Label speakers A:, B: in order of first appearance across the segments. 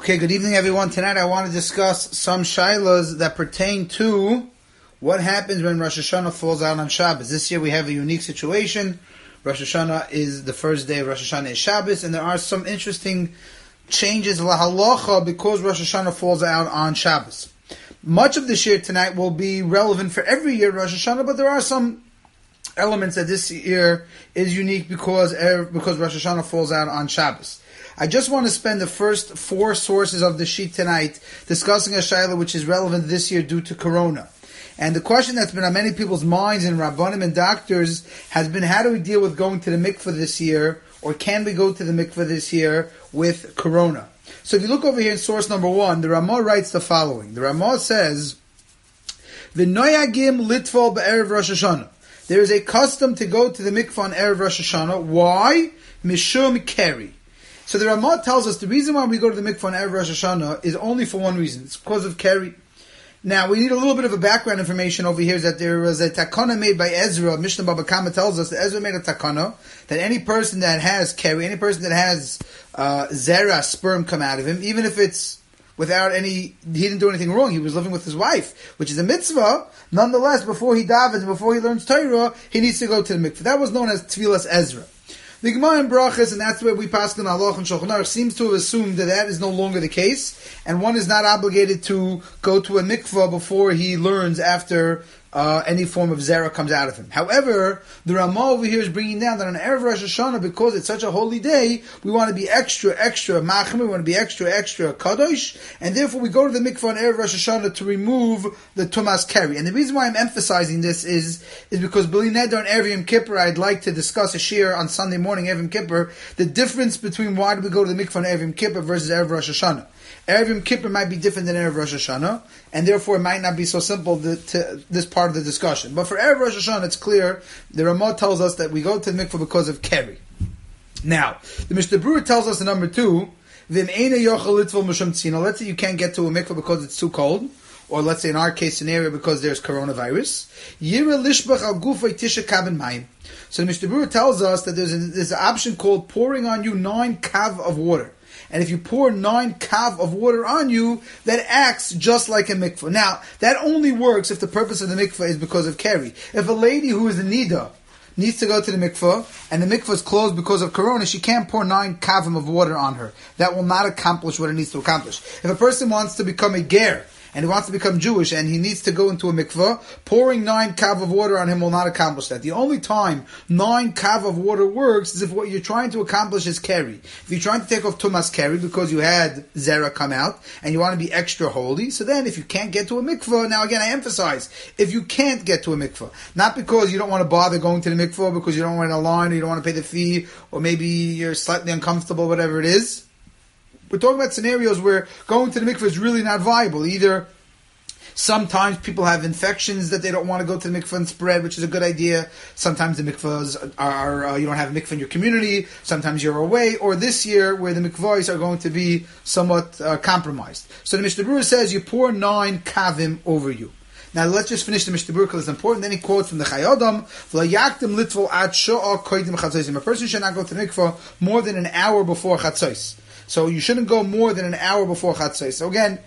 A: Okay, good evening everyone. Tonight I want to discuss some shaylas that pertain to what happens when Rosh Hashanah falls out on Shabbos. This year we have a unique situation. Rosh Hashanah is the first day of Rosh Hashanah is Shabbos, and there are some interesting changes la halacha because Rosh Hashanah falls out on Shabbos. Much of this year tonight will be relevant for every year Rosh Hashanah, but there are some elements that this year is unique because Rosh Hashanah falls out on Shabbos. I just want to spend the first four sources of the sheet tonight discussing a shayla which is relevant this year due to Corona. And the question that's been on many people's minds and Rabbanim and doctors has been, how do we deal with going to the mikveh this year, or can we go to the mikveh this year with Corona? So if you look over here in source number 1, the Ramah writes the following. The Ramah says, V'noyagim litvol be'erev Rosh Hashanah. There is a custom to go to the mikveh on Erev Rosh Hashanah. Why? Mishum keri. So the Ramah tells us the reason why we go to the mikveh on Erev Rosh Hashanah is only for one reason. It's because of keri. Now, we need a little bit of a background information over here, is that there was a takana made by Ezra. Mishnah Baba Kama tells us that Ezra made a takana that any person that has keri, any person that has zera, sperm come out of him, even if it's without he didn't do anything wrong, he was living with his wife, which is a mitzvah, nonetheless, before he davens, before he learns Torah, he needs to go to the mikveh. That was known as Tfilas Ezra. The Gemara in Brachas, and that's where we pass in Halach and Shulchan Aruch, seems to have assumed that is no longer the case, and one is not obligated to go to a mikveh before he learns after any form of zera comes out of him. However, the Ramah over here is bringing down that on Erev Rosh Hashanah, because it's such a holy day, we want to be extra machmir, we want to be extra kadosh, and therefore we go to the mikveh on Erev Rosh Hashanah to remove the tumas keri. And the reason why I'm emphasizing this is because B'li Neder on Erev Yom Kippur, I'd like to discuss a shir on Sunday morning, Erev Yom Kippur, the difference between why do we go to the mikveh on Erev Yom Kippur versus Erev Rosh Hashanah. Erev Yom Kippur might be different than Erev Rosh Hashanah, and therefore it might not be so simple to this part of the discussion. But for Erev Rosh Hashanah, it's clear. The Ramah tells us that we go to the mikveh because of keri. Now, the Mishnah Berurah tells us in number 2, V'im eina yochel litvol mishum tzina. Let's say you can't get to a mikveh because it's too cold, or let's say in our case scenario because there's coronavirus. Yira lishbach al gufay tisha kaben mayim. So the Mishnah Berurah tells us that there's an option called pouring on you 9 kav of water. And if you pour 9 kav of water on you, that acts just like a mikveh. Now, that only works if the purpose of the mikveh is because of keri. If a lady who is a nida needs to go to the mikveh, and the mikveh is closed because of corona, she can't pour 9 kavim of water on her. That will not accomplish what it needs to accomplish. If a person wants to become a ger, and he wants to become Jewish, and he needs to go into a mikveh, pouring 9 kav of water on him will not accomplish that. The only time 9 kav of water works is if what you're trying to accomplish is keri. If you're trying to take off tumas keri because you had zera come out, and you want to be extra holy, so then if you can't get to a mikveh, now again I emphasize, if you can't get to a mikveh, not because you don't want to bother going to the mikveh, because you don't want a line, or you don't want to pay the fee, or maybe you're slightly uncomfortable, whatever it is, we're talking about scenarios where going to the mikveh is really not viable. Either sometimes people have infections that they don't want to go to the mikveh and spread, which is a good idea. Sometimes the mikvehs are you don't have a mikveh in your community. Sometimes you're away. Or this year, where the mikvahs are going to be somewhat compromised. So the Mishnah Berurah says you pour 9 kavim over you. Now let's just finish the Mishnah Berurah because it's important. Then he quotes from the Chayodam, "V'layaktim litvol ad sho'ah koidim chatzos." A person should not go to the mikveh more than an hour before chatzos. So you shouldn't go more than an hour before chatzos. So again,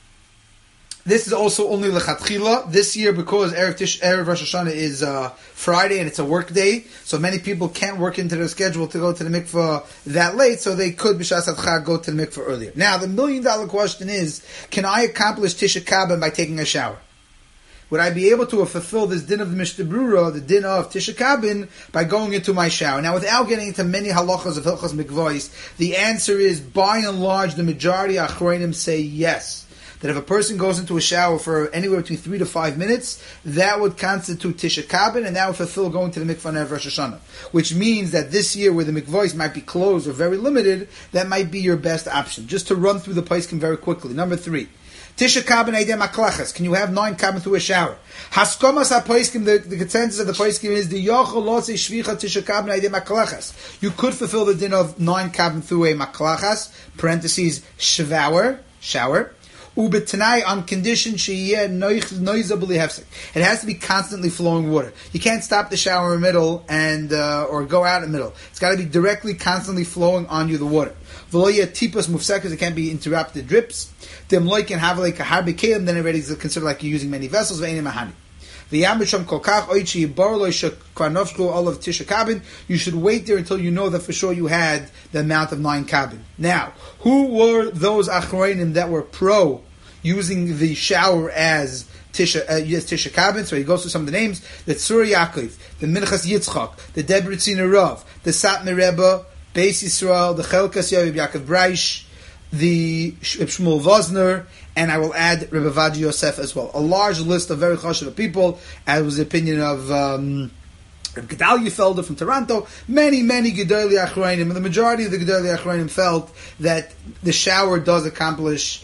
A: this is also only lechatchila. This year, because Erev Rosh Hashanah is Friday and it's a work day, so many people can't work into their schedule to go to the mikveh that late, so they could b'shas adchag go to the mikveh earlier. Now, the $1 million question is, can I accomplish Tisha Kabin by taking a shower? Would I be able to fulfill this din of the Mishnah Berurah, the din of Tisha Kabin, by going into my shower? Now, without getting into many halachas of Hilchos Mikvahs, the answer is, by and large, the majority of Achronim say yes. That if a person goes into a shower for anywhere between 3 to 5 minutes, that would constitute Tisha Kabin, and that would fulfill going to the mikvah on Erev Rosh Hashanah. Which means that this year, where the mikvahs might be closed or very limited, that might be your best option. Just to run through the poskim very quickly. Number 3. Tisha Kabin Eidem Aklachas. Can you have 9 Kabin through a shower? Haskomas HaPoiskim, the consensus of the Poiskim is the Yochel Lotzi Shvicha Tisha Kabin Eidem Aklachas. You could fulfill the din of 9 Kabin through a Maklachas, parentheses, shower. Ubetnai, on condition sheyeh noiza b'li hefsek. It has to be constantly flowing water. You can't stop the shower in the middle and or go out in the middle. It's got to be directly, constantly flowing on you the water. V'lo tipos mufsekas, it can't be interrupted drips. Dem loik and have like a harbe kelim, then already is considered like you're using many vessels. Ve'enim mahani. V'yam kolkach oichi barlo shekvarnovshku all of tisha kabin. You should wait there until you know that for sure you had the amount of 9 kabin. Now, who were those achroinim that were pro using the shower as Tisha Kabin? So he goes through some of the names: the Tzur Yaakov, the Minchas Yitzchak, the Debretziner Rav, the Satmar Rebbe, Beis Yisrael, the Chelkas Yaakov Breish, the Shmuel Vosner, and I will add Rebbe Vadi Yosef as well. A large list of very chashuv people, as was the opinion of Gedalia Felder from Toronto. Many Gedolei Achronim, and the majority of the Gedolei Achronim felt that the shower would accomplish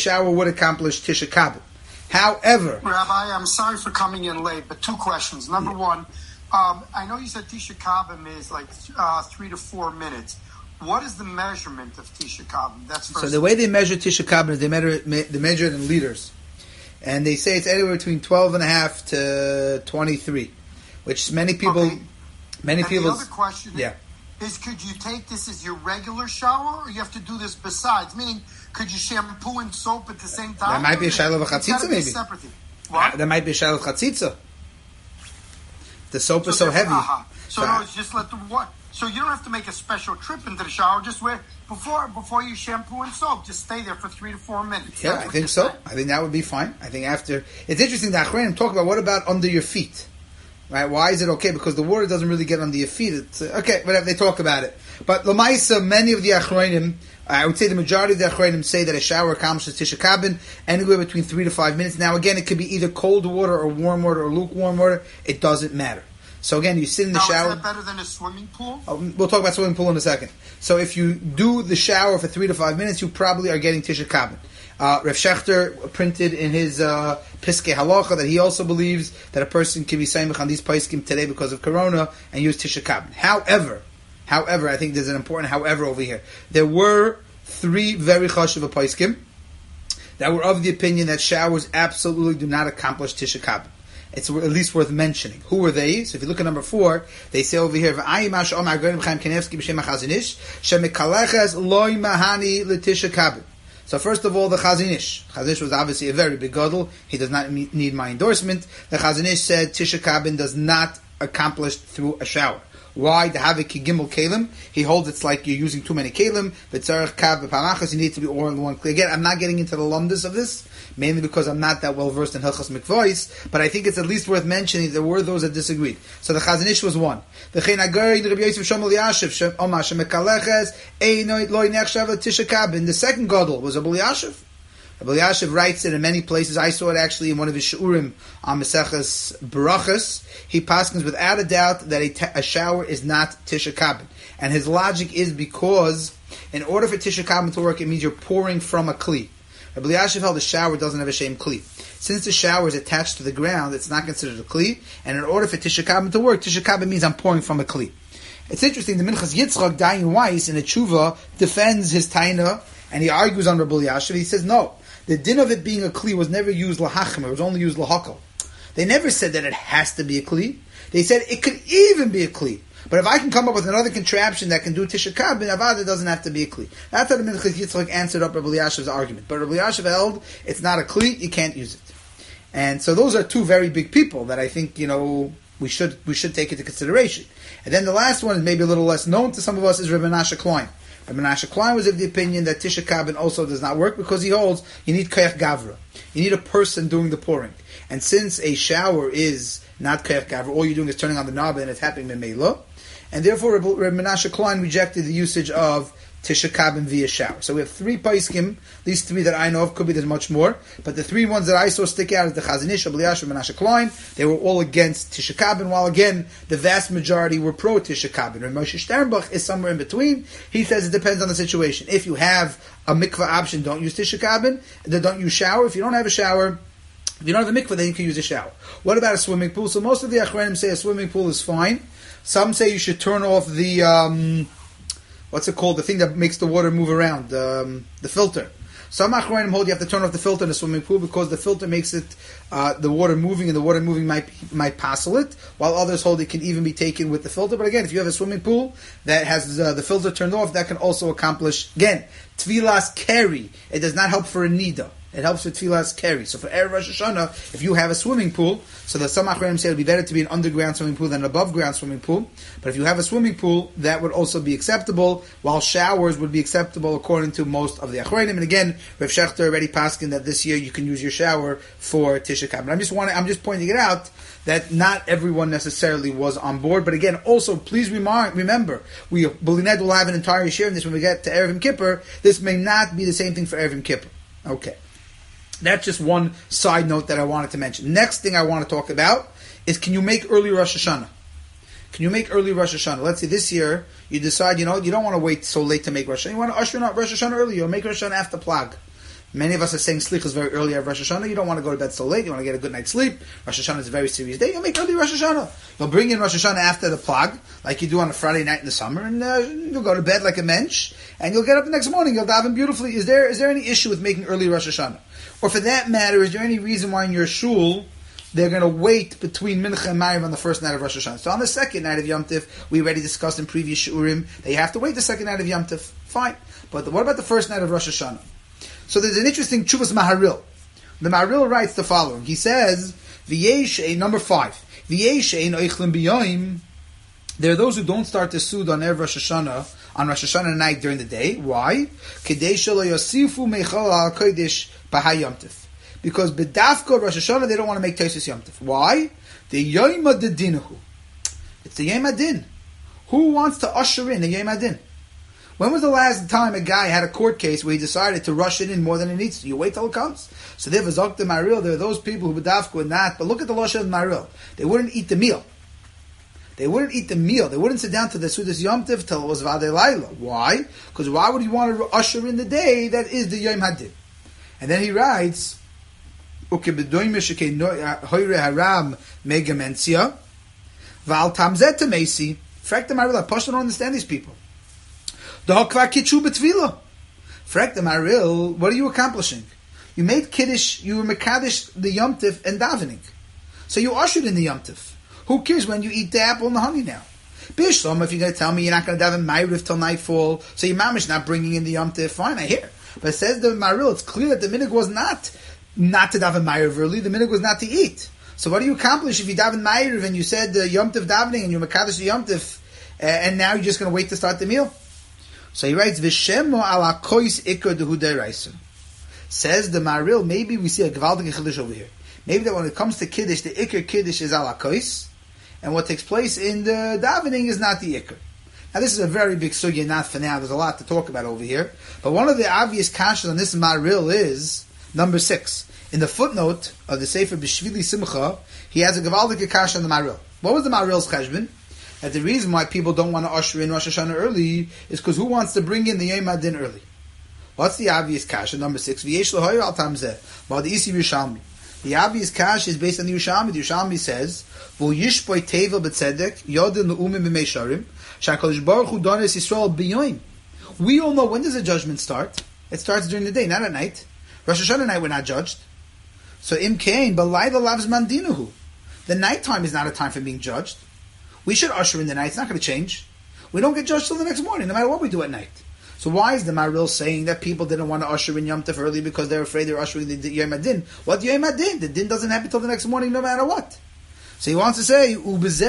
A: Tisha Kabin. However,
B: Rabbi, I'm sorry for coming in late, but 2 questions. Number one, I know you said Tisha Kabin is like 3 to 4 minutes. What is the measurement of Tisha Kabin? That's first.
A: So the way they measure Tisha Kabin is they measure it in liters, and they say it's anywhere between 12.5 to 23, which many people.
B: Okay. The other question is, could you take this as your regular shower, or you have to do this besides? Meaning, could you shampoo and soap at the same time?
A: That might be a shayla of chatzitza, maybe.
B: What?
A: That might be a shayla of chatzitza. The soap is so heavy.
B: So no, it's just let the water. So you don't have to make a special trip into the shower. Just wait before you shampoo and soap. Just stay there for 3 to 4 minutes.
A: Yeah, I think so. I think that would be fine. I think after, it's interesting that Achronim talk about what about under your feet. Right? Why is it okay? Because the water doesn't really get under your feet. It's okay, whatever, they talk about it. But Lamaisa, many of the Achronim, I would say the majority of the Achronim say that a shower accomplishes Tisha Kabin anywhere between 3 to 5 minutes. Now again, it could be either cold water or warm water or lukewarm water. It doesn't matter. So again, you sit in the shower.
B: Is that better than a swimming pool?
A: We'll talk about swimming pool in a second. So if you do the shower for 3 to 5 minutes, you probably are getting Tisha Kabin. Rav Shechter printed in his Piskei Halacha that he also believes that a person can be saimach on these paiskim today because of Corona and use Tisha Kabin. However, I think there's an important however over here. There were 3 very chashuv paiskim that were of the opinion that showers absolutely do not accomplish Tisha Kabin. It's at least worth mentioning. Who were they? So if you look at number 4, they say over here, so first of all, the Chazon Ish. Chazon Ish was obviously a very big gadol. He does not need my endorsement. The Chazon Ish said Tisha Kabin does not accomplish through a shower. Why? The Havik Gimel Kalim. He holds it's like you're using too many Kalim. V'tzarech Kav v'pamachas. You need to be all in one. Again, I'm not getting into the lumdus of this, mainly because I'm not that well versed in Hilchos Mikvos, but I think it's at least worth mentioning there were those that disagreed. So the Chazon Ish was one. The second gadol was Rabbi Elyashiv. Rabbi Elyashiv writes it in many places. I saw it actually in one of his shiurim on Maseches Barachas. He paskins without a doubt that a shower is not Tisha Kabin. And his logic is because in order for Tisha Kabin to work, it means you're pouring from a kli. Rabbi Elyashiv held the shower doesn't have a shem kli. Since the shower is attached to the ground, it's not considered a kli. And in order for Tisha Kabin to work, Tisha Kabin means I'm pouring from a kli. It's interesting, the Minchas Yitzchak, Dayan Weiss, in a tshuva, defends his taina, and he argues on Rabbi Elyashiv. He says, no, the din of it being a kli was never used lahachim, it was only used lahakal. They never said that it has to be a kli. They said it could even be a kli. But if I can come up with another contraption that can do Tisha Kabin, Avada doesn't have to be a kli. That's how the Minchas Yitzchak answered up Rabbi Elyashiv's argument. But Rabbi Elyashiv held, it's not a kli, you can't use it. And so those are 2 very big people that I think, we should take into consideration. And then the last one is maybe a little less known to some of us is Rabbi Menashe Klein. Rabbi Menashe Klein was of the opinion that Tisha Kabin also does not work because he holds you need Koyach Gavra. You need a person doing the pouring. And since a shower is not Koyach Gavra, all you're doing is turning on the knob and it's happening Memela. And therefore Rabbi Menashe Klein rejected the usage of Tisha Kabin via shower. So we have 3 paiskim, these 3 that I know of, could be there's much more, but the 3 ones that I saw stick out is the Chazon Ish, Rabbi Elyashiv, Menashe Klein. They were all against Tisha Kabin, while again, the vast majority were pro Tisha Kabin. And Moshe Sternbach is somewhere in between. He says it depends on the situation. If you have a mikvah option, don't use Tisha Kabin, then don't use shower. If you don't have a shower, if you don't have a mikvah, then you can use a shower. What about a swimming pool? So most of the Achronim say a swimming pool is fine. Some say you should turn off the what's it called? The thing that makes the water move around, the filter. Some Achronim hold you have to turn off the filter in a swimming pool because the filter makes it the water moving, and the water moving might passel it. While others hold it can even be taken with the filter. But again, if you have a swimming pool that has the filter turned off, that can also accomplish again tvilas keri. It does not help for a nida. It helps with tefillas carry. So for Erev Rosh Hashanah, if you have a swimming pool, so the some Achronim say it would be better to be an underground swimming pool than an above ground swimming pool. But if you have a swimming pool, that would also be acceptable, while showers would be acceptable according to most of the Achronim. And again, Rav Shechter already paskin that this year you can use your shower for Tisha B'Av. I'm just pointing it out that not everyone necessarily was on board. But again, also please remember, Bulined will have an entire share in this when we get to Erev Yom Kippur. This may not be the same thing for Erev Yom Kippur. Okay. That's just one side note that I wanted to mention. Next thing I want to talk about is, can you make early Rosh Hashanah? Can you make early Rosh Hashanah? Let's say this year you decide, you don't want to wait so late to make Rosh Hashanah. You want to usher in Rosh Hashanah early. You'll make Rosh Hashanah after Plag. Many of us are saying Slichas very early at Rosh Hashanah. You don't want to go to bed so late. You want to get a good night's sleep. Rosh Hashanah is a very serious day. You'll make early Rosh Hashanah. You'll bring in Rosh Hashanah after the Plag, like you do on a Friday night in the summer, and you'll go to bed like a mensch, and you'll get up the next morning. You'll daven beautifully. Is there any issue with making early Rosh Hashanah? Or for that matter, is there any reason why in your shul they're going to wait between Mincha and Ma'ariv on the first night of Rosh Hashanah? So on the second night of Yom Tif, we already discussed in previous Shurim that you have to wait the second night of Yom Tif. Fine. But what about the first night of Rosh Hashanah? So there's an interesting Chuvas Maharil. The Maharil writes the following. He says, number 5, there are those who don't start the Sud on Erev Rosh Hashanah, on Rosh Hashanah night during the day. Why? Because B'dafka Rosh Hashanah they don't want to make Taisus Yom Tif. Why? The Yom Adinahu. It's the Yom Adin. Who wants to usher in the Yom Adin? When was the last time a guy had a court case where he decided to rush it in more than he needs to? You wait till it comes. So there was Zok the Maril. There are those people who B'dafka would not. But look at the Lashon of Maril. They wouldn't eat the meal. They wouldn't sit down to the Sudas Yom Tif till it was Vadei Laila. Why? Because why would you want to usher in the day that is the Yom Hadin? And then he writes, haram megamentia val tamzet mesi. Frek the Maril, I don't understand these people. Frek the Maril, what are you accomplishing? You made Kiddush, you were Mekadesh the Yom Tif and davening. So you ushered in the Yom Tif. Who cares when you eat the apple and the honey now? Bishlam, if you're going to tell me you're not going to daven Ma'ariv till nightfall, so your mamish not bringing in the Yom Tif, fine, I hear. But it says the Maril, it's clear that the minhag was not to daven Ma'ariv early, the minhag was not to eat. So what do you accomplish if you daven Ma'ariv and you said the Yom Tif davening and you Mekadesh the Yom Tif, and now you're just going to wait to start the meal? So he writes, V'shemo ala kois ikar dehu deraisa. Says the Maril, maybe we see a Gvaldik Kiddush over here. Maybe that when it comes to Kiddush, the ikar Kiddush is ala kois, and what takes place in the davening is not the ikar. Now this is a very big sugya, not for now. There's a lot to talk about over here. But one of the obvious kashas on this Maril is number 6. In the footnote of the Sefer B'Shvili Simcha, he has a Gavaldik kasha on the Maril. What was the Maril's cheshbon? That the reason why people don't want to usher in Rosh Hashanah early is because who wants to bring in the Yom Adin early? What's the obvious kasha? Number 6. V'yesh l'hoyer al tamzeh. Well, the Isi Yerushalmi. The obvious kasha is based on the Yerushalmi. The Yerushalmi says, V'u yishboi tevel b'tzedek, yodin l'umim b'meisharim, sha'kodesh baruch hu dones Yisrael b'yoyim. We all know, when does the judgment start? It starts during the day, not at night. Rosh Hashanah night we're not judged. So im kain, b'layla lavz mandinuhu. The nighttime is not a time for being judged. We should usher in the night. It's not going to change. We don't get judged till the next morning, no matter what we do at night. So why is the Maril saying that people didn't want to usher in Yom Tov early because they're afraid they're ushering the Yom Adin? What Yom Adin? The din doesn't happen till the next morning, no matter what. So he wants to say, maybe that's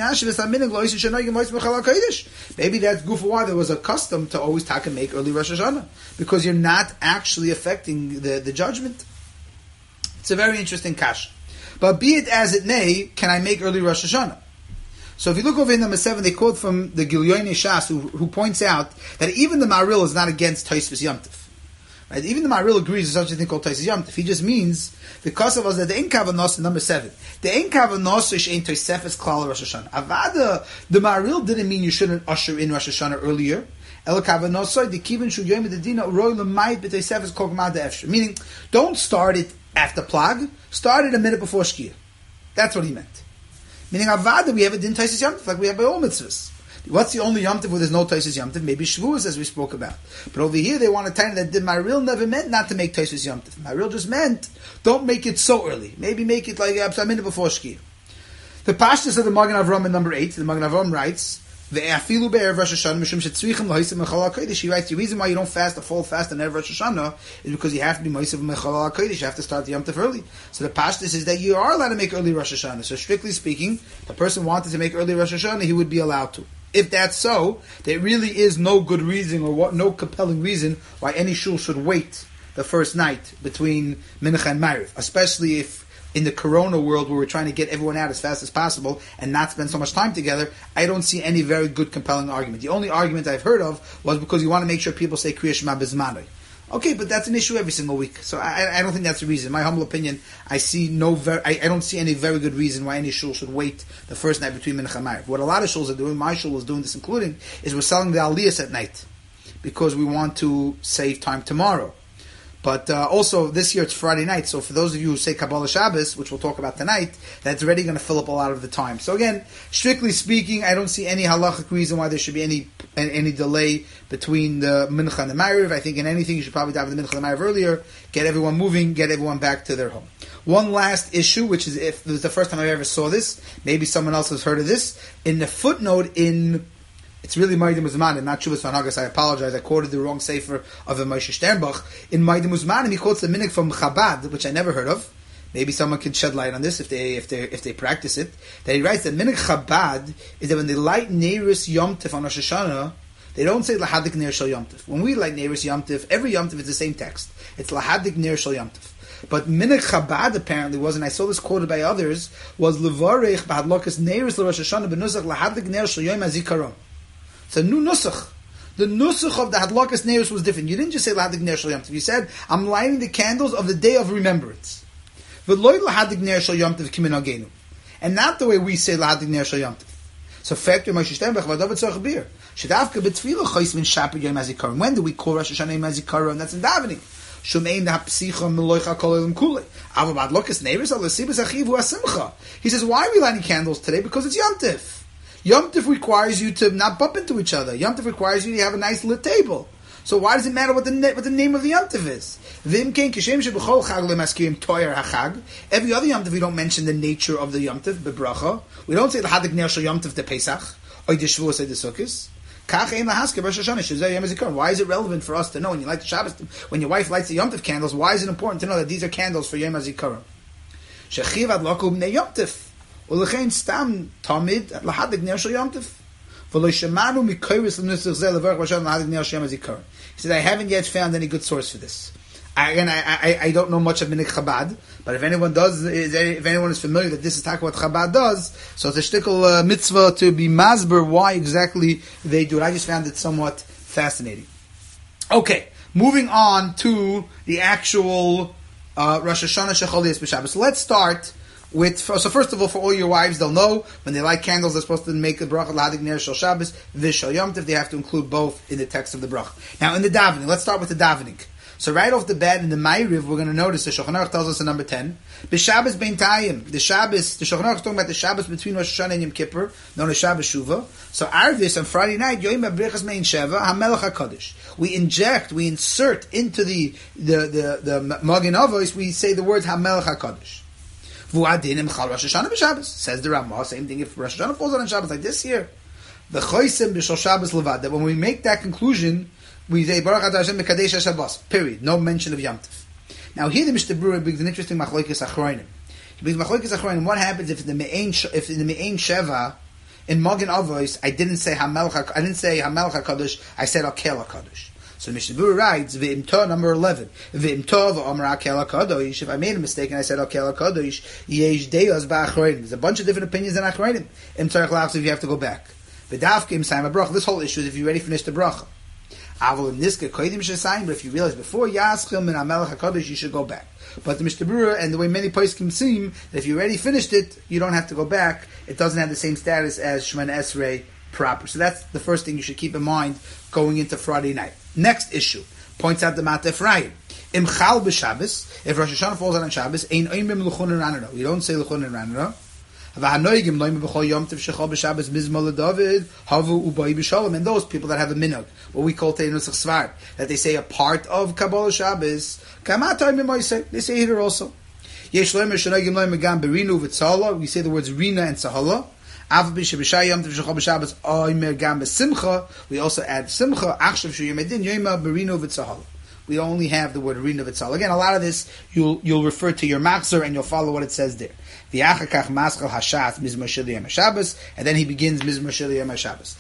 A: goof why there was a custom to always talk and make early Rosh Hashanah, because you're not actually affecting the judgment. It's a very interesting kash. But be it as it may, can I make early Rosh Hashanah? So if you look over in number 7, they quote from the Gilyoinei Shas, who points out that even the Maril is not against Tosfos Yom Tov. Right? Even the Maril agrees with such a thing called Tosfos Yom Tov. He just means, because of us, that the Ein Kavanos, number 7, the Ein Kavanos ish ein Tosefes Klal Rosh Hashanah. Avada, the Maril didn't mean you shouldn't usher in Rosh Hashanah earlier. El Kavanosoi, the Kivin Shu Yom Medina, Roy Lemait B'Tosefes Kol Gmad Efshar. Meaning, don't start it after Plag, start it a minute before Shkia. That's what he meant. Meaning Avada, we have a din Taisis Yom Tov, like we have by all mitzvahs. What's the only Yom Tov where there's no Tosfos Yom Tov? Maybe Shavuos, as we spoke about. But over here, they want to tell you that the Maril never meant not to make Tosfos Yom Tov. Maril just meant, don't make it so early. Maybe make it like a minute before Shkia. The Pashtus of the Magen Avram in number 8, the Magen Avram writes, he writes, the reason why you don't fast a full fast on Erev Rosh Hashanah is because you have to be Mosif Mechal HaKodesh. You have to start the Yom Tov early. So the Pashtus is that you are allowed to make early Rosh Hashanah. So strictly speaking, if the person wanted to make early Rosh Hashanah, he would be allowed to. If that's so, there really is no good reason or no compelling reason why any shul should wait the first night between Mincha and Ma'ariv, especially if in the Corona world where we're trying to get everyone out as fast as possible and not spend so much time together. I don't see any very good compelling argument. The only argument I've heard of was because you want to make sure people say Kriya Shema Bizmanoi. Okay, but that's an issue every single week. So I don't think that's the reason. In my humble opinion, I don't see any very good reason why any shul should wait the first night between Mincha and Ma'ariv. What a lot of shuls are doing, my shul is doing this including, is we're selling the aliyahs at night because we want to save time tomorrow. But also, this year it's Friday night, so for those of you who say Kabbalah Shabbos, which we'll talk about tonight, that's already going to fill up a lot of the time. So again, strictly speaking, I don't see any halachic reason why there should be any delay between the Mincha and the Ma'ariv. I think in anything, you should probably dive in the Mincha and the Ma'ariv earlier, get everyone moving, get everyone back to their home. One last issue, which is if this is the first time I ever saw this, maybe someone else has heard of this, in the footnote in... It's really Maidim Uzmanim, not Shuvas Vanagas. I apologize. I quoted the wrong sefer of Moshe Sternbach. In Maidim Uzmanim, he quotes the minig from Chabad, which I never heard of. Maybe someone can shed light on this if they practice it. That he writes that minig Chabad is that when they light Neiris Yom Tov on Rosh Hashanah, they don't say Lahadik Ner Shel Yom Tov. When we light Neiris Yom Tov, every Yom Tov is the same text. It's Lahadik Ner Shel Yom Tov. But minig Chabad apparently was, and I saw this quoted by others, was Levarech B'Hadlokas Neiris LaRosh Hashanah B'Nusach Lahadik Ner Shel Yom HaZikaron. It's a new nusach. The nusach of the Hadlakas Neirus was different. You didn't just say Lahadik Ner Shel Yom Tov. You said, I'm lighting the candles of the day of remembrance. V'loy Lahadik Ner Shel Yom Tov Kimin Agenu. And not the way we say Lahadik Ner Shel Yom Tov. So factor Moshe Sternbach v'adav tzorch bir. Shedavka b'tfilah chois min shapir Yom HaZikaron. When do we call Rosh Hashanah Yom HaZikaron? That's in davening. Shumein ha'psicha meloicha kol elim kulei. Ava b'Hadlakas Neirus al l'sibas achiv hu ha'simcha. He says, why are we lighting candles today? Because it's Yom Tov. Yom Tov requires you to not bump into each other. Yom Tov requires you to have a nice lit table. So why does it matter what the name of the Yom Tov is? Every other Yom Tov we don't mention the nature of the Yom Tov, bebracha. We don't say the Hadik Ner Shel Yom Tov de Pesach, or the Shavuos, or the Sukkos. Why is it relevant for us to know when you light the Shabbos, when your wife lights the Yom Tov candles? Why is it important to know that these are candles for Yom HaZikaron? Shechiv adlaku b'nei Yom Tov. Ulechein stam tamid lahadik ner shel Yom Tov. V'lo shemanu mikoyris l'nusach zeh levarach Hashem lahadik ner shel Yom HaZikaron. He said, I haven't yet found any good source for this. I don't know much of Minig Chabad, but if anyone is familiar that this is what Chabad does, so it's a shtickle mitzvah to be masber why exactly they do it. I just found it somewhat fascinating. Okay, moving on to the actual Rosh Hashanah Shechol Yis B'Shabbos. So let's start with, so first of all, for all your wives, they'll know when they light candles, they're supposed to make the bracha Lahadik Ner Shel Shabbos, V'Shel Yom Tov. They have to include both in the text of the bracha. Now, in the davening, let's start with the davening. So right off the bat in the Ma'ariv, we're going to notice the Shulchan Aruch tells us in number 10, B'Shabbos Bein Tayim. The Shulchan Aruch is talking about the Shabbos between Rosh Hashanah and Yom Kippur, known as Shabbos Shuvah. So Arvis on Friday night, Yoim HaBrichas Mein Sheva, HaMelech HaKadosh. We insert into the Magen Avos, we say the words HaMelech HaKadosh. V'u'adin Chal Rosh Hashanah B'Shabbos. Says the Ramah, same thing if Rosh Hashanah falls on Shabbos like this year. V'choisem B'Shol Shabbos Levad. That when we make that conclusion, we say Baruch Atah Hashem Mekadesh HaShabbos. Period. No mention of Yom Tov. Now here the Mishnah Berurah brings an interesting machlokes achronim. He brings machlokes achronim. What happens if in the Me'ain Sheva in Magen Avos I didn't say Hamelech HaKadosh, I said Akel HaKadosh. So Mishnah Berurah writes V'imto number 11. V'imto v'omer Akel HaKadosh. If I made a mistake and I said Akel HaKadosh, yesh deyos ba'achronim. There's a bunch of different opinions in achronim. Im tzarich lachs if you have to go back. V'davke im sayim bracha. This whole issue is if you already finished the bracha. But if you realize before Yaschil min HaMelech HaKadosh, you should go back. But the Mishnah Berurah and the way many poskim seem, that if you already finished it, you don't have to go back. It doesn't have the same status as Shemana Esrei proper. So that's the first thing you should keep in mind going into Friday night. Next issue points out the Mata Ephraim. Im Chal b'Shabbos, if Rosh Hashanah falls on Shabbos, ein oimim l'chun and ranara. You don't say l'chun and ranara. And those people that have a minhag, what we call Tei Nusach Svar, that they say a part of Kabbalah Shabbos, they say here also. We say the words Rina and Sahala. We also add Simcha. We only have the word Rina V'Tzala. Again, a lot of this you'll refer to your Machzor and you'll follow what it says there. And then he begins Mizmor Shel Yom HaShabbos.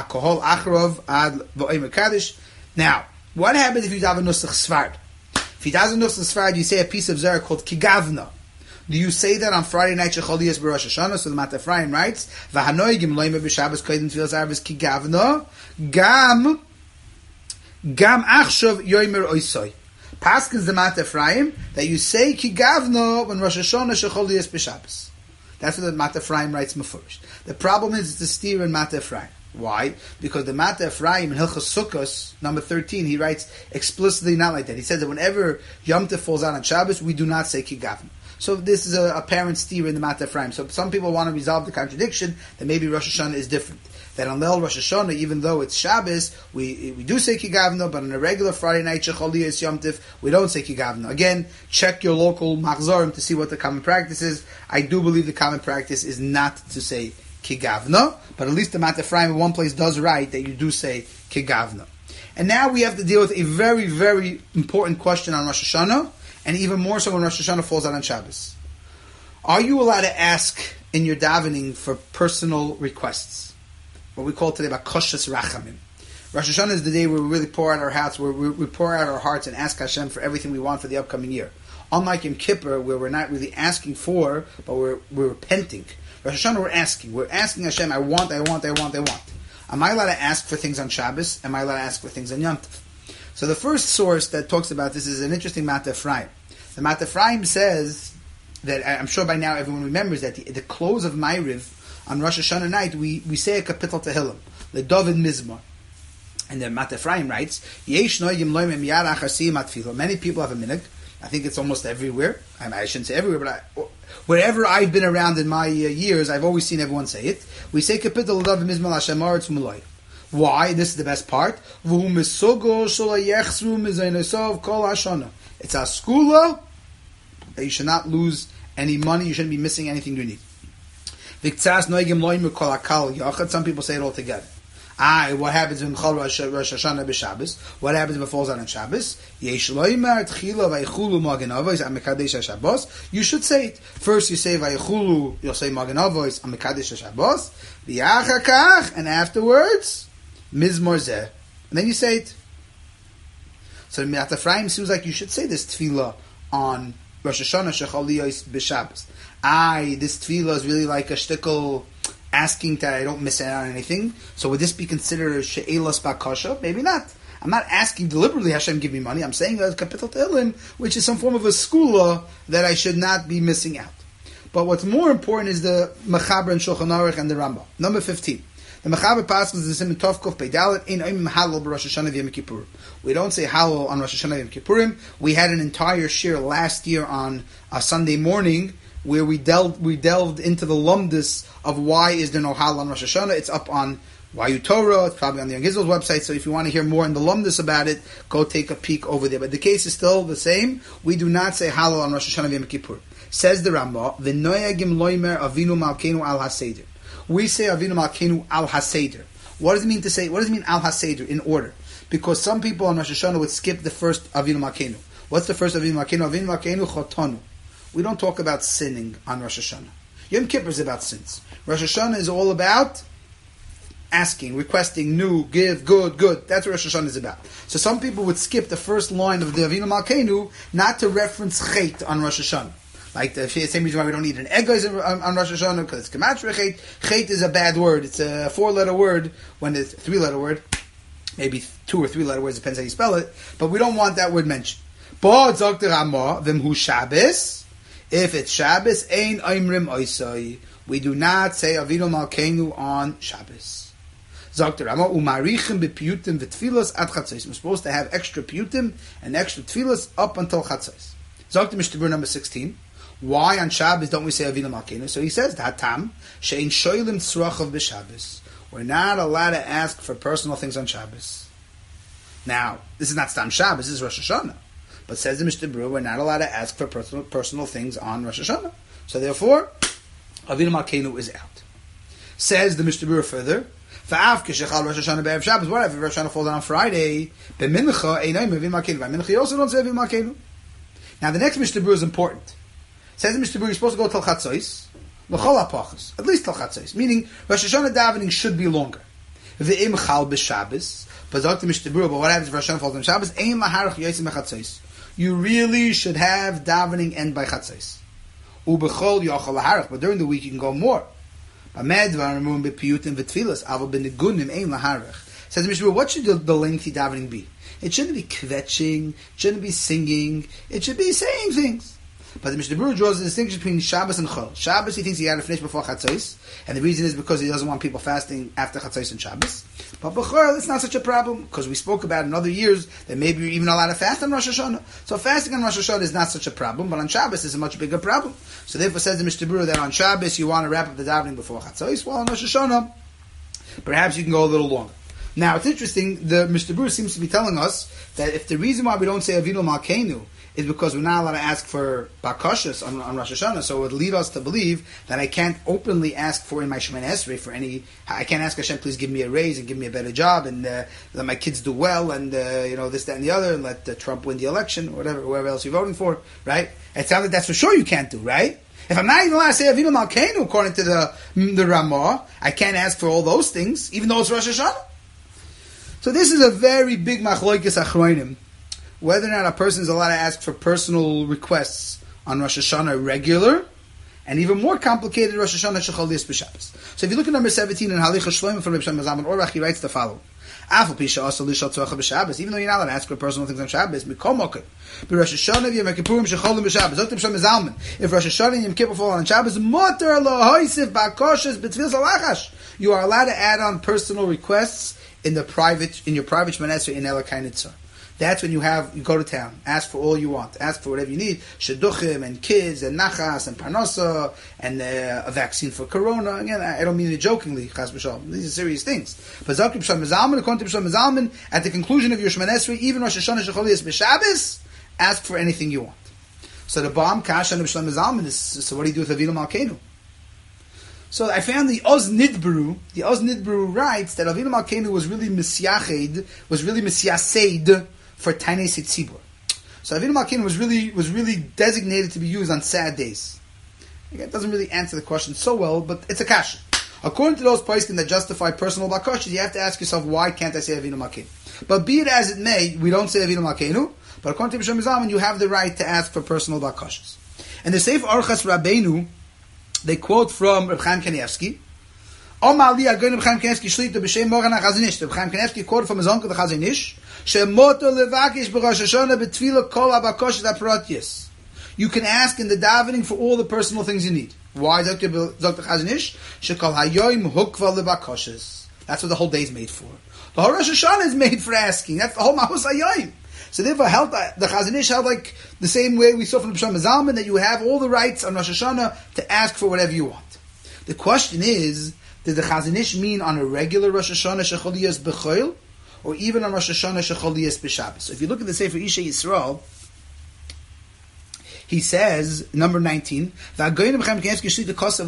A: Now, what happens if you have a Nusach Sfard? If he does a Nusach Sfard, you say a piece of Zerah called Kigavna. Do you say that on Friday night Shecholiyas b'Rosh Hashanah? So the Mat Ephraim writes, "V'hanoigim loyme b'Shabbos koydem tfilas arvis kigavna gam achshav yomer oisoi." Paskins the Mat Ephraim that you say kigavna when Rosh Hashanah Shecholiyas b'Shabbos. That's what the Mat Ephraim writes mefurish. The problem is it's a steer in Mat Ephraim. Why? Because the Mat Ephraim in Hilchos Sukkos, number 13, he writes explicitly not like that. He says that whenever Yom Tov falls out on Shabbos, we do not say kigavna. So this is a apparent steer in the Mat Ephraim. So some people want to resolve the contradiction that maybe Rosh Hashanah is different. That on Leil Rosh Hashanah, even though it's Shabbos, we do say Kigavna, but on a regular Friday night, Shecholiyas Yom Tiv, we don't say Kigavna. Again, check your local Machzorim to see what the common practice is. I do believe the common practice is not to say Kigavna, but at least the Mat Ephraim in one place does write that you do say Kigavna. And now we have to deal with a very, very important question on Rosh Hashanah, and even more so when Rosh Hashanah falls out on Shabbos. Are you allowed to ask in your davening for personal requests? What we call today Bakoshas Rachamim. Rosh Hashanah is the day where we really pour out our hearts, where we pour out our hearts and ask Hashem for everything we want for the upcoming year. Unlike Yom Kippur, where we're not really asking for, but we're repenting. Rosh Hashanah we're asking Hashem, I want. Am I allowed to ask for things on Shabbos? Am I allowed to ask for things on Yom Tov? So the first source that talks about this is an interesting Mat Ephraim. The Mat Ephraim says that, I'm sure by now everyone remembers that the close of Ma'ariv on Rosh Hashanah night, we say a Kapitel Tehillim, the David Mizmor. And then Mat Ephraim writes, many people have a minhag. I think it's almost everywhere. I shouldn't say everywhere, but wherever I've been around in my years, I've always seen everyone say it. We say Kapitel David Mizmor Hashem Aretz U'Maloi. Why? This is the best part. It's a skula that you should not lose any money. You shouldn't be missing anything you need. Some people say it all together. What happens when Rosh Hashanah b'Shabbos? What happens if it falls out on Shabbos? You should say it. First you say Vayechulu, you'll say Magen Avos, Amekadesh Shabbos, and afterwards Mizmor Zeh. And then you say it. So Mat Ephraim seems like you should say this tefillah on Rosh Hashanah Shecholiyos b'Shabbos. This tefillah is really like a shtickle asking that I don't miss out on anything. So would this be considered a she'elas bakasha? Maybe not. I'm not asking deliberately Hashem give me money. I'm saying a Kapitel Tehillim, which is some form of a skula that I should not be missing out. But what's more important is the Mechaber and Shulchan Aruch and the Rambam. Number 15. The Mechaber passes the Siman Tov Kuf Peidalet in Oim Halal b'Rosh Hashanah v'Yom Kippurim. We don't say Halal on Rosh Hashanah v'Yom Kippurim. We had an entire shir last year on a Sunday morning where we delved into the lumdus of why is there no Halal on Rosh Hashanah. It's up on Wayu Torah. It's probably on the Young Israel's website. So if you want to hear more in the lumdus about it, go take a peek over there. But the case is still the same. We do not say Halal on Rosh Hashanah v'Yom Kippur. Says the Rambam, V'noyagim loimer Avinu Malkeinu al Haseder. We say Avinu Malkeinu al Haseder. What does it mean to say? What does it mean al Haseder in order? Because some people on Rosh Hashanah would skip the first Avinu Malkeinu. What's the first Avinu Malkeinu? Avinu Malkeinu chotanu. We don't talk about sinning on Rosh Hashanah. Yom Kippur is about sins. Rosh Hashanah is all about asking, requesting, new, give, good. That's what Rosh Hashanah is about. So some people would skip the first line of the Avinu Malkeinu not to reference Chet on Rosh Hashanah. Like the same reason why we don't need an egos on Rosh Hashanah, because it's Gematria Chet. Chet is a bad word. It's a 4-letter word when it's a 3-letter word. Maybe 2 or 3-letter words, depends how you spell it. But we don't want that word mentioned. But Dr. Ramah, Vimhu Shabbos, if it's Shabbos, Ein Oimrim Oisai. We do not say Avinu Malkeinu on Shabbos. Dr. Ramah, Umarichim b'piyutim v'tfilos ad chatzos. We're supposed to have extra piyutim and extra tfilos up until chatzos. Dr. Mishnah number 16. Why on Shabbos don't we say Avinu Malkeinu? So he says, Hatam, she'in shoylim tzrachav b'Shabbos. We're not allowed to ask for personal things on Shabbos. Now, this is not Stam Shabbos, this is Rosh Hashanah. But says the Mishnah Berurah, we're not allowed to ask for personal things on Rosh Hashanah. So therefore, Avinu Malkeinu is out. Says the Mishnah Berurah further, Fa'af k'shechal Rosh Hashanah be'erev Shabbos. What if Rosh Hashanah falls on Friday? B'mincha einay Avinu Malkeinu. By mincha you also don't say Avinu Malkeinu. Now the next Mishnah Berurah is important. Says the Mishnah Berurah, you're supposed to go till Chatzos, l'chol ha'pachos, at least till Chatzos. Meaning Rosh Hashanah davening should be longer. V'im chal b'Shabbos. But Dr. Mishnah Berurah, but what happens if Rosh Hashanah falls on Shabbos? Ein laharach yotzim b'Chatzos. You really should have davening end by Chatzos. Ubechol yochol laharach. But during the week you can go more. Says the Mishnah Berurah, what should the lengthy davening be? It shouldn't be kvetching, it shouldn't be singing, it should be saying things. But the Mishnah Berurah draws a distinction between Shabbos and Chol. Shabbos he thinks he got to finish before Chatzos, and the reason is because he doesn't want people fasting after Chatzos and Shabbos. But B'chol, it's not such a problem, because we spoke about in other years that maybe you're even allowed to fast on Rosh Hashanah. So fasting on Rosh Hashanah is not such a problem, but on Shabbos is a much bigger problem. So therefore says the Mishnah Berurah that on Shabbos you want to wrap up the davening before Chatzos, while on Rosh Hashanah, perhaps you can go a little longer. Now it's interesting, the Mishnah Berurah seems to be telling us that if the reason why we don't say Avinu Malkeinu is because we're not allowed to ask for bakashas on Rosh Hashanah, so it would lead us to believe that I can't openly ask for in my Shemoneh Esrei for any. I can't ask Hashem, please give me a raise and give me a better job and let my kids do well and this, that, and the other, and let Trump win the election or whoever else you're voting for, right? It sounds like that's for sure you can't do, right? If I'm not even allowed to say Avinu Malkeinu according to the Ramah, I can't ask for all those things, even though it's Rosh Hashanah. So this is a very big machloikes achronim, whether or not a person is allowed to ask for personal requests on Rosh Hashanah regular, and even more complicated Rosh Hashanah Shechol Liyos B'Shabbos. So if you look at number 17 in Halicha Shlomo from Reb Shlomo Zalman Auerbach, he writes the following: Afal Pisha Asa Lishal Tzorcha B'Shabbos. Even though you're not allowed to ask for personal things on Shabbos, Mikol Moker B'Rosh Hashanah V'Yom Kippurim Shecholim B'Shabbos. Dr. Reb Shlomo Zalman, if Rosh Hashanah and Yom Kippur fall on Shabbos, Moter Lo Hoisif B'Koshes B'Tfilas Alachash. You are allowed to add on personal requests in your private Shemoneh Esrei in Elokai Nitzar. That's when you go to town, ask for all you want, ask for whatever you need, shidduchim and kids and nachas and parnasa and a vaccine for corona. Again, I don't mean it jokingly, chas v'shalom. These are serious things. But Zakir B'Shem Zalman, according to B'Shem Zalman, at the conclusion of your Shemoneh Esrei, even Rosh Hashanah Shechol Liyos B'Shabbos, ask for anything you want. So the Ba'am Kasha and B'Shem Zalman is, so what do you do with Avinu Malkeinu? So I found the Oz Nidbru. The Oz Nidbru writes that Avinu Malkeinu was really misyased for Tainei Sitzibur. So Avinu Malkeinu was really designated to be used on sad days. Again, it doesn't really answer the question so well, but it's a kasha. According to those poskim that justify personal bakashas, you have to ask yourself, why can't I say Avinu Malkeinu? But be it as it may, we don't say Avinu Malkeinu, but according to B'Shem Zalman, you have the right to ask for personal bakashas. And the Sefer Orchas Rabbeinu, they quote from Reb Chaim Kanievsky. Reb Chaim Kanievsky quoted from his uncle the Chazon Ish. You can ask in the davening for all the personal things you need. Why, Dr. Chazon Ish? That's what the whole day is made for. The whole Rosh Hashanah is made for asking. That's the whole Mahus Hayoim. So therefore, the Chazon Ish held like the same way we saw from B'Shem Zalman, that you have all the rights on Rosh Hashanah to ask for whatever you want. The question is, did the Chazon Ish mean on a regular Rosh Hashanah Shechol Liyos B'Chol, or even on Rosh Hashanah Shechol Liyos B'Shabbos? So if you look at the Sefer Isha Yisrael, he says, number 19, Reb Chaim Kanievsky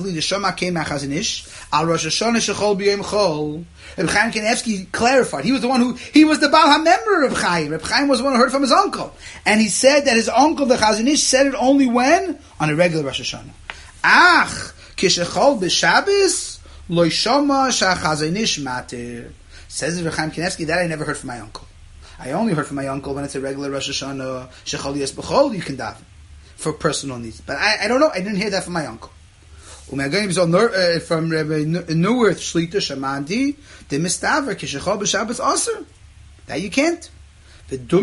A: clarified. He was the one he was the Baal HaMember of Chaim. Reb Chaim was the one who heard from his uncle. And he said that his uncle, the Chazon Ish, said it only when? On a regular Rosh Hashanah. Kishechol B'Shabbos, Lo Shama Sha'Chazon Ish Matir. Says Reb Chaim Kanievsky, that I never heard from my uncle. I only heard from my uncle when it's a regular Rosh Hashanah, Shechol Liyos B'Chol, you can daven for personal needs. But I don't know, I didn't hear that from my uncle. From Rabbi Neuwirth Shlita Shamandi, the Mistaver Kishechol B'Shabbos Aser. That you can't. That's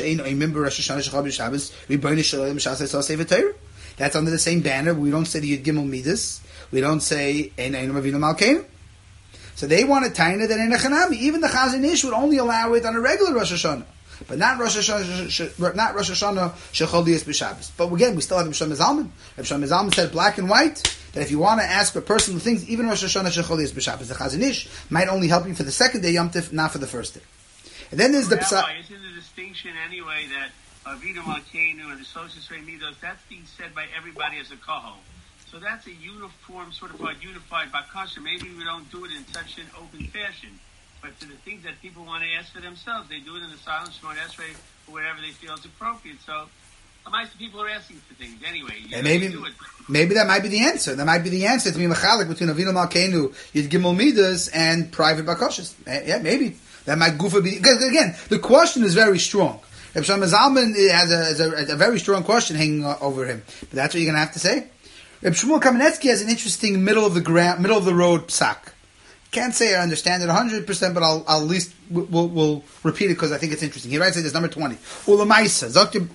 A: under the same banner. We don't say the Yud Gimel Midas. We don't say Ein Avinu Malkeinu. So they want a taina that in a chanami. Even the Chazon Ish would only allow it on a regular Rosh Hashanah. but not Rosh Hashanah, not Rosh Hashanah Shechol Liyos B'Shabbos. But again, we still have Reb Shlomo Zalman. Reb Shlomo Zalman said black and white that if you want to ask for personal things, even Rosh Hashanah Shechol Liyos B'Shabbos, the Chazon Ish might only help you for the second day Yom Tif, not for the first day. And then there's the Psa.
C: Isn't the distinction anyway that Avinu Malkeinu and the Social Midos, that's being said by everybody as a kohol. So that's a uniform, sort of like unified bakasha. Maybe we don't do it in such an open fashion. But for the things that people want to ask for themselves, they do it in the silent Shemon Esrei or whatever they feel is appropriate. So, most people are asking for things anyway.
A: And maybe that might be the answer. That might be the answer to be mechalik between Avinu Malkeinu, Yid Gimel Midas, and private bakashas. Yeah, maybe. That might goof be. Because again, the question is very strong. Reb Shlomo Zalman has a very strong question hanging over him. But that's what you're going to have to say. Reb Shmuel Kamenetsky has an interesting middle of the road psak. Can't say I understand it 100%, but I'll at least we'll repeat it because I think it's interesting. He writes it as number 20. Ulamaisa.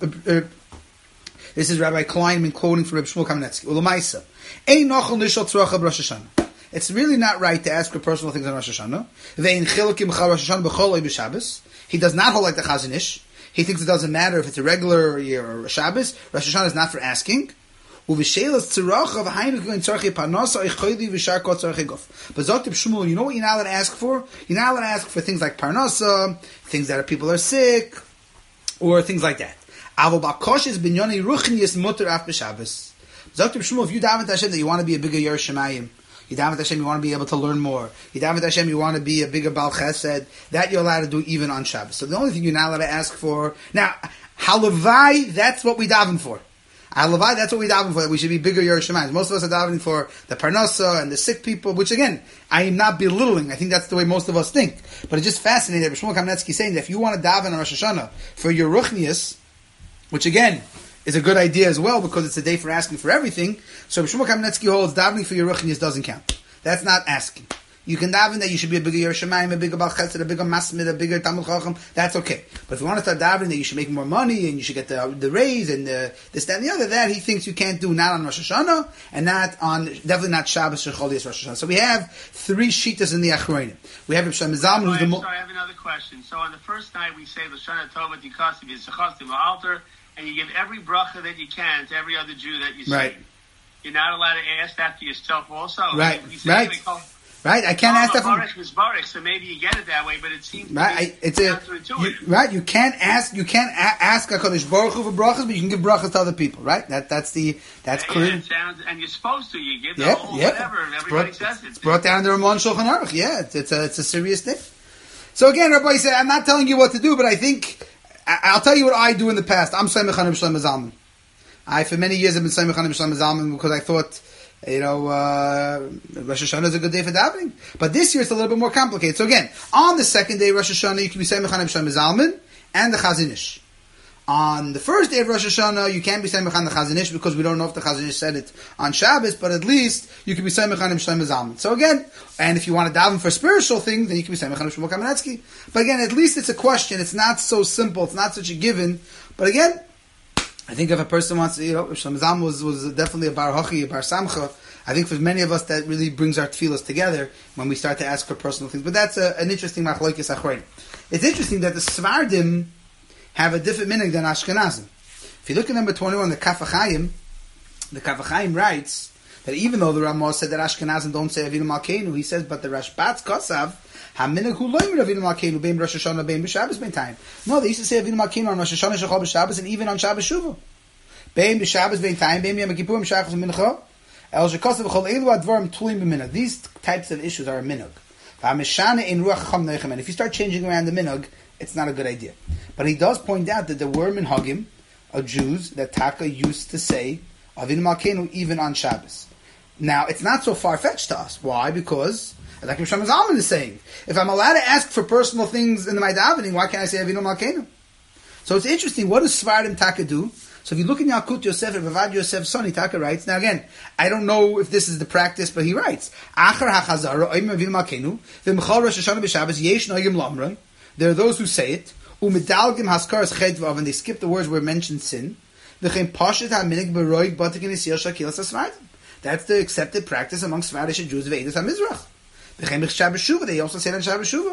A: This is Rabbi Kleinman quoting from Reb Shmuel Kamenetsky. Ulamaisa. Ein nachal nishal tzrocha b'Rosh Hashanah. It's really not right to ask for personal things on Rosh Hashanah. Ve'in chilukim b'chal Rosh Hashanah b'chol oy b'Shabbos. He does not hold like the Chazon Ish. He thinks it doesn't matter if it's a regular year or a Shabbos. Rosh Hashanah is not for asking. But Zok Shmuel, you know what you're not allowed to ask for? You're not allowed to ask for things like parnasa, things that people are sick, or things like that. Zok Shmuel, if you daven to Hashem that you want to be a bigger Yer Shemayim, you daven to Hashem you want to be able to learn more, you daven to Hashem you want to be a bigger Baal Chesed, that you're allowed to do even on Shabbos. So the only thing you're not allowed to ask for, now, halavai, that's what we daven for. Halavai, that's what we daven for, that we should be bigger Yer Shemayim. Most of us are davening for the parnasa and the sick people, which again, I am not belittling. I think that's the way most of us think. But it's just fascinating that Shmuel Kamenetsky is saying that if you want to daven on Rosh Hashanah for your ruchnius, which again, is a good idea as well because it's a day for asking for everything. So Shmuel Kamenetsky holds davening for your ruchnius doesn't count. That's not asking. You can daven that you should be a bigger Yer Shemayim, a bigger Baal Chesed, a bigger Masmid, a bigger Talmud Chacham. That's okay. But if you want to start davening that you should make more money and you should get the raise and this, that, and the other, that he thinks you can't do not on Rosh Hashanah and definitely not Shabbos or Chol Yis Rosh Hashanah. So we have three shittas in the Achronim. We have Reb Shlomo Zalman, who's the
C: I have another question. So on the first night we say L'Shana Tova Tikasi V'Sachasti L'Alter, and you give every bracha that you can to every other Jew that you see.
A: Right.
C: You're not allowed to ask that to yourself also.
A: Right. Right, I can't ask that from
C: Baruch, so maybe you get it that way, but it seems
A: right. Right, you can't ask HaKadosh Baruch Hu for brachas, but you can give brachas to other people. Right, that's clear.
C: Yeah, and you're supposed to. You give the whole whatever. Everybody says it.
A: It's brought down in the Ramon Shulchan Aruch. Yeah, it's a serious thing. So again, Rabbi said, I'm not telling you what to do, but I think I'll tell you what I do in the past. I'm Samech Hanim Shlomo Zalman. For many years I've been Samech Hanim Shlomo Zalman because I thought, Rosh Hashanah is a good day for davening. But this year it's a little bit more complicated. So again, on the second day of Rosh Hashanah, you can be Samech Hanim Shlomo Zalman and the Chazon Ish. On the first day of Rosh Hashanah, you can't be Samech Hanim the Chazon Ish because we don't know if the Chazon Ish said it on Shabbos, but at least you can be Samech Hanim Shlomo Zalman. So again, and if you want to daven for spiritual things, then you can be Samech Hanim Shlomo Kamenetsky. But again, at least it's a question. It's not so simple. It's not such a given. But again, I think if a person wants to, Shlomo Zalman was definitely a bar hochi, a bar samcha. I think for many of us that really brings our tefillas together when we start to ask for personal things. But that's an interesting machlokes achronim. It's interesting that the Svardim have a different minhag than Ashkenazim. If you look at number 21, the Kaf HaChaim writes that even though the Ramah said that Ashkenazim don't say Avinu Malkeinu, he says, but the Rashbatz Kosav HaMinhag Hu Lo Yimid Avinu Malkeinu Bein Rosh Hashanah Bein B'Shabbos Bein Time. No, they used to say Avinu Malkeinu on Rosh Hashanah Shechol B'Shabbos and even on Shabbos Shuvah. Bein B'Shabbos Bein Time Bein Yom Kippurim Shachos Mincha. These types of issues are a minhag. And if you start changing around the minhag, it's not a good idea. But he does point out that there were minhagim of Jews that Taka used to say Avinu Malkeinu even on Shabbos. Now, it's not so far-fetched to us. Why? Because, like Reb Shlomo Zalman is saying, if I'm allowed to ask for personal things in my davening, why can't I say Avinu Malkeinu? So it's interesting. What does Svardim Taka do? So if you look in Yalkut Yosef, Bavad Yosef Soni, Taka writes, now again, I don't know if this is the practice, but he writes, Achar HaChazara, Oim Avinu Malkeinu, V'mechal Rosh Hashanah B'Shabbos, Yesh Noigim Lamra, there are those who say it, Umedalgim Haskaras Chedvav, and they skip the words where mentioned sin, V'chem Pashet HaMinig B'roig Batik in Yisrael Shakilas HaSvardim. That's the accepted practice among Svardish Jews of Eidos HaMizrach. V'chem Shabbos Shuvah, they also say it on Shabbos Shuvah.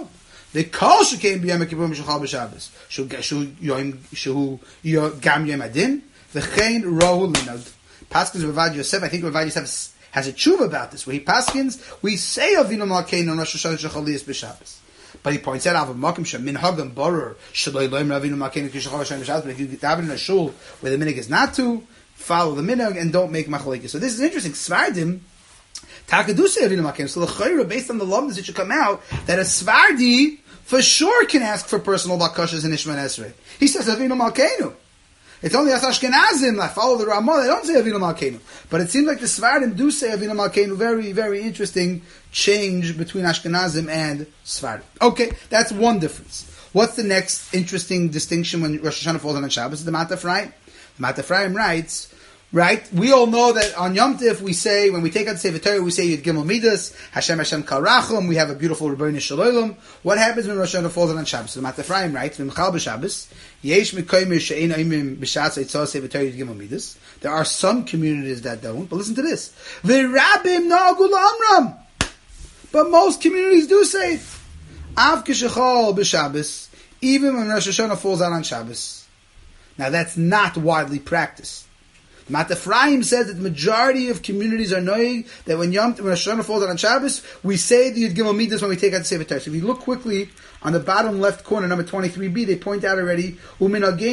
A: The kol shekayim b'yom kippurim shechal b'Shabbos. Shehu gam yom adin. V'chein rohu linod. Paskins Ravad Yosef. I think Ravad Yosef has a tshuva about this, where he paskins, we say Avinu Malkeinu on Rosh Hashanah Shechaliyas b'Shabbos. But he points out, Avav Makim Shem Minhag and Borer Shaloi Loim Avinu Malkeinu Kishachal Hashem b'Shabbos. But if you daven in a shul where the minhag is not to, follow the minhag and don't make machlokes. So this is interesting. Svardim Takadusei Avinu Malkeinu. So the chayra, based on the lumdas, it should come out that a Svardi for sure can ask for personal bakashas in Ishmael Esrei. He says Avinu Malkeinu. It's only as Ashkenazim that follow the Ramah. They don't say Avinu Malkeinu. But it seems like the Svardim do say Avinu Malkeinu. Very, very interesting change between Ashkenazim and Svardim. Okay, that's one difference. What's the next interesting distinction when Rosh Hashanah falls on Shabbos? The Mat Ephraim. The Mat Ephraim writes, right? We all know that on Yom Tif we say, when we take out the Sefer Torah, we say Yud Gimel Midas, Hashem Hashem Kal Rachum, we have a beautiful Rebbeinu Shalom. What happens when Rosh Hashanah falls on Shabbos? The Mat Ephraim writes, V'mchal b'Shabbos, Yesh Mekayim She'ein Oimim B'Shatz Eitzah Sefer Torah Yud Gimel Midas. There are some communities that don't, but listen to this. V'rabim Na'agul Amram. But most communities do say it. Av Kishachal b'Shabbos, even when Rosh Hashanah falls out on Shabbos. Now that's not widely practiced. Mat Ephraim says that the majority of communities are knowing that when Rosh Hashanah falls out on Shabbos, we say the Yud Gimel Midas when we take out the Sefer Torah. So if you look quickly on the bottom left corner, number 23b, they point out already, no, we don't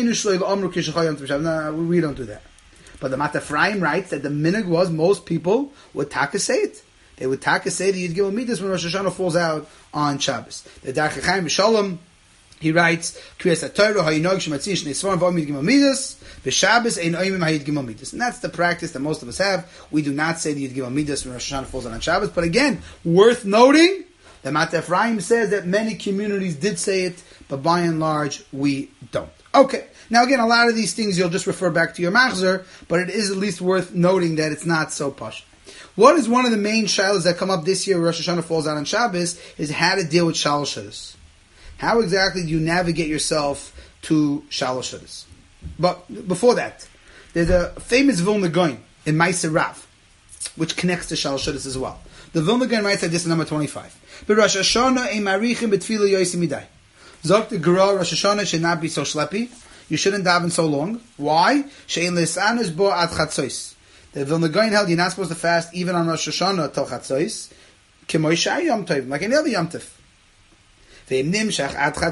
A: do that. But the Mat Ephraim writes that the minhag was most people would taka say it. They would taka say the Yud Gimel Midas when Rosh Hashanah falls out on Shabbos. The Darchei Chaim Shalom, he writes, and that's the practice that most of us have. We do not say the Yud Gimel Midas when Rosh Hashanah falls on Shabbos. But again, worth noting, the Mat Ephraim says that many communities did say it, but by and large, we don't. Okay. Now again, a lot of these things you'll just refer back to your machzer, but it is at least worth noting that it's not so posh. What is one of the main shilas that come up this year when Rosh Hashanah falls out on Shabbos is how to deal with Shalosh Shabbos. How exactly do you navigate yourself to Shalosh Shabbos? But before that, there's a famous Vilna Gaon in Ma'aser Rav, which connects to Shalosh Shabbos as well. The Vilna Gaon writes like this in number 25. But Rosh Hashanah ein marichim betfila yosim midai. Zok the Gra Rosh Hashanah should not be so schleppy. You shouldn't daven so long. Why? She'ein lesanos bo ad chatzos. The Vilna Gaon held you're not supposed to fast even on Rosh Hashanah till chatzos. K'moy shai yom tov, like any other yom tov. What